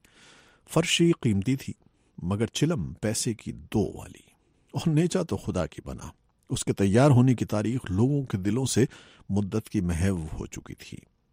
فرشی قیمتی تھی مگر چلم پیسے کی دو والی، اور نیچا تو خدا کی بنا. اس کے تیار ہونے کی تاریخ لوگوں کے دلوں سے مدت کی محو ہو چکی تھی.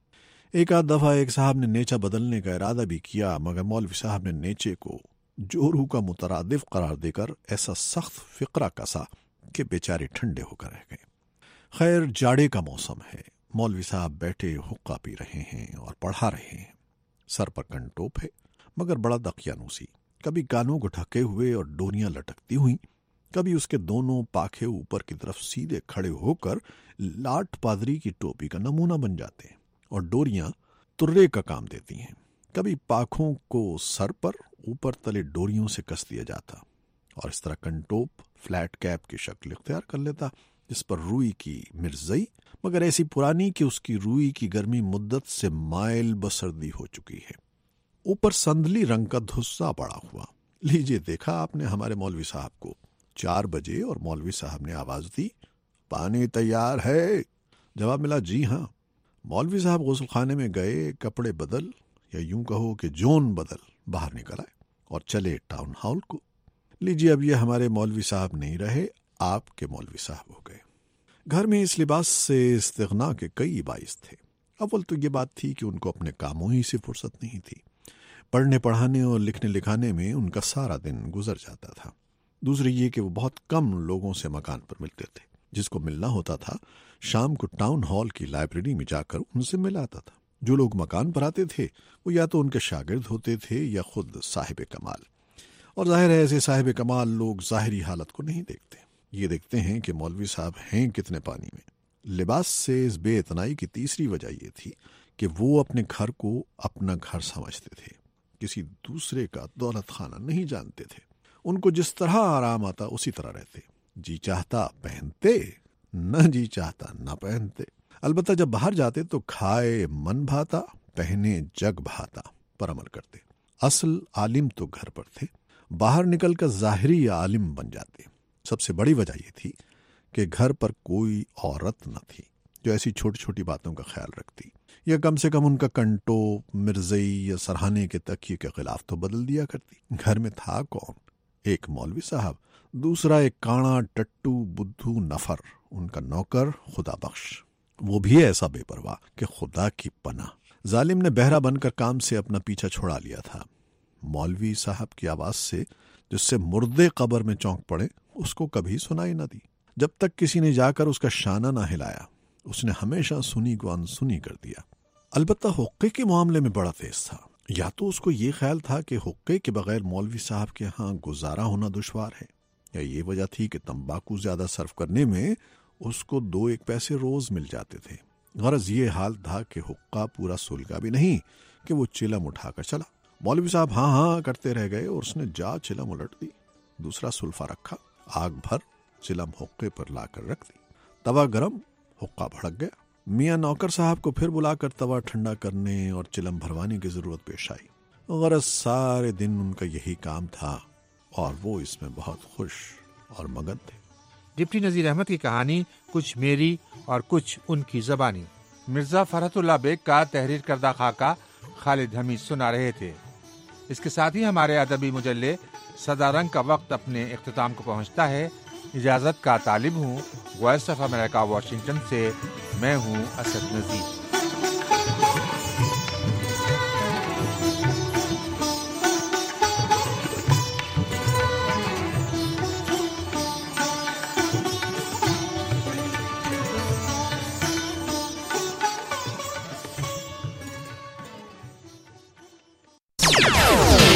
ایک آدھ دفعہ ایک صاحب نے نیچا بدلنے کا ارادہ بھی کیا، مگر مولوی صاحب نے نیچے کو جورو کا مترادف قرار دے کر ایسا سخت فقرہ کسا کہ بیچارے ٹھنڈے ہو کر رہ گئے. خیر جاڑے کا موسم ہے. مولوی صاحب بیٹھے حقہ پی رہے ہیں اور پڑھا رہے ہیں. سر پر کنٹوپ ہے مگر بڑا دقیانوسی، کبھی کانوں کو ڈھکے ہوئے اور ڈوریاں لٹکتی ہوئی، کبھی اس کے دونوں پاکھے اوپر کی طرف سیدھے کھڑے ہو کر لاٹ پادری کی ٹوپی کا نمونہ بن جاتے ہیں اور ڈوریاں ترے کا کام دیتی ہیں. کبھی پاکھوں کو سر پر اوپر تلے ڈوریوں سے کس دیا جاتا اور اس طرح کنٹوپ فلیٹ کیپ کی شکل اختیار کر لیتا، جس پر روئی کی مرزئی، مگر ایسی پرانی کہ اس کی روئی کی گرمی مدت سے مائل بسردی ہو چکی ہے. اوپر سندلی رنگ کا دھسا پڑا ہوا. لیجئے دیکھا آپ نے ہمارے مولوی صاحب کو. چار بجے اور مولوی صاحب نے آواز دی، پانی تیار ہے؟ جواب ملا جی ہاں. مولوی صاحب غسل خانے میں گئے، کپڑے بدل یا یوں کہو کہ جون بدل باہر نکل آئے اور چلے ٹاؤن ہال کو. لیجئے اب یہ ہمارے مولوی صاحب نہیں رہے، آپ کے مولوی صاحب ہو گئے. گھر میں اس لباس سے استغنا کے کئی باعث تھے. اول تو یہ بات تھی کہ ان کو اپنے کاموں ہی سے فرصت نہیں تھی. پڑھنے پڑھانے اور لکھنے لکھانے میں ان کا سارا دن گزر جاتا تھا. دوسری یہ کہ وہ بہت کم لوگوں سے مکان پر ملتے تھے. جس کو ملنا ہوتا تھا شام کو ٹاؤن ہال کی لائبریری میں جا کر ان سے مل آتا تھا. جو لوگ مکان پر آتے تھے وہ یا تو ان کے شاگرد ہوتے تھے یا خود صاحب کمال. اور ظاہر ہے ایسے صاحب کمال لوگ ظاہری حالت کو نہیں دیکھتے، یہ دیکھتے ہیں کہ مولوی صاحب ہیں کتنے پانی میں. لباس سے اس بے اتنائی کی تیسری وجہ یہ تھی کہ وہ اپنے گھر کو اپنا گھر سمجھتے تھے، کسی دوسرے کا دولت خانہ نہیں جانتے تھے. ان کو جس طرح آرام آتا اسی طرح رہتے. جی چاہتا پہنتے، نہ جی چاہتا نہ پہنتے. البتہ جب باہر جاتے تو کھائے من بھاتا، پہنے جگ بھاتا پر عمل کرتے. اصل عالم تو گھر پر تھے، باہر نکل کر ظاہری عالم بن جاتے. سب سے بڑی وجہ یہ تھی کہ گھر پر کوئی عورت نہ تھی جو ایسی چھوٹی چھوٹی باتوں کا خیال رکھتی، یا کم سے کم ان کا کنٹوپ، مرزئی یا سرہانے کے تکیے کے خلاف تو بدل دیا کرتی. گھر میں تھا کون؟ ایک مولوی صاحب، دوسرا ایک کانا ٹٹو بدھو نفر، ان کا نوکر خدا بخش، وہ بھی ایسا بے پرواہ کہ خدا کی پناہ. ظالم نے بہرا بن کر کام سے اپنا پیچھا چھڑا لیا تھا. مولوی صاحب کی آواز سے جس سے مردے قبر میں چونک پڑے اس کو کبھی سنائی نہ دی. جب تک کسی نے جا کر اس کا شانہ نہ ہلایا اس نے ہمیشہ سنی کو انسنی کر دیا. البتہ حقے کے معاملے میں بڑا تیز تھا. یا تو اس کو یہ خیال تھا کہ حقے کے بغیر مولوی صاحب کے ہاں گزارا ہونا دشوار ہے، یا یہ وجہ تھی کہ تمباکو زیادہ صرف کرنے میں اس کو دو ایک پیسے روز مل جاتے تھے. غرض یہ حال تھا کہ حقہ پورا سلگا بھی نہیں کہ وہ چلم اٹھا کر چلا. مولوی صاحب ہاں ہاں کرتے رہ گئے اور اس نے جا چلم الٹ دی. دوسرا سلفا رکھا، آگ بھر، چلم حقے پر لا کر رکھ دی. توا گرم، حقہ بھڑک گیا. میاں نوکر صاحب کو پھر بلا کر توا ٹھنڈا کرنے اور چلم بھروانے کی ضرورت پیش آئی. غرض سارے دن ان کا یہی کام تھا اور وہ اس میں بہت خوش اور مگن تھے. ڈپٹی نذیر احمد کی کہانی کچھ میری اور کچھ ان کی زبانی. مرزا فرحت اللہ بیگ کا تحریر کردہ خاکہ خالد حمید سنا رہے تھے. اس کے ساتھ ہی ہمارے ادبی مجلے صدا رنگ کا وقت اپنے اختتام کو پہنچتا ہے. اجازت کا طالب ہوں. وائس آف امریکہ واشنگٹن سے میں ہوں اسد نذیر.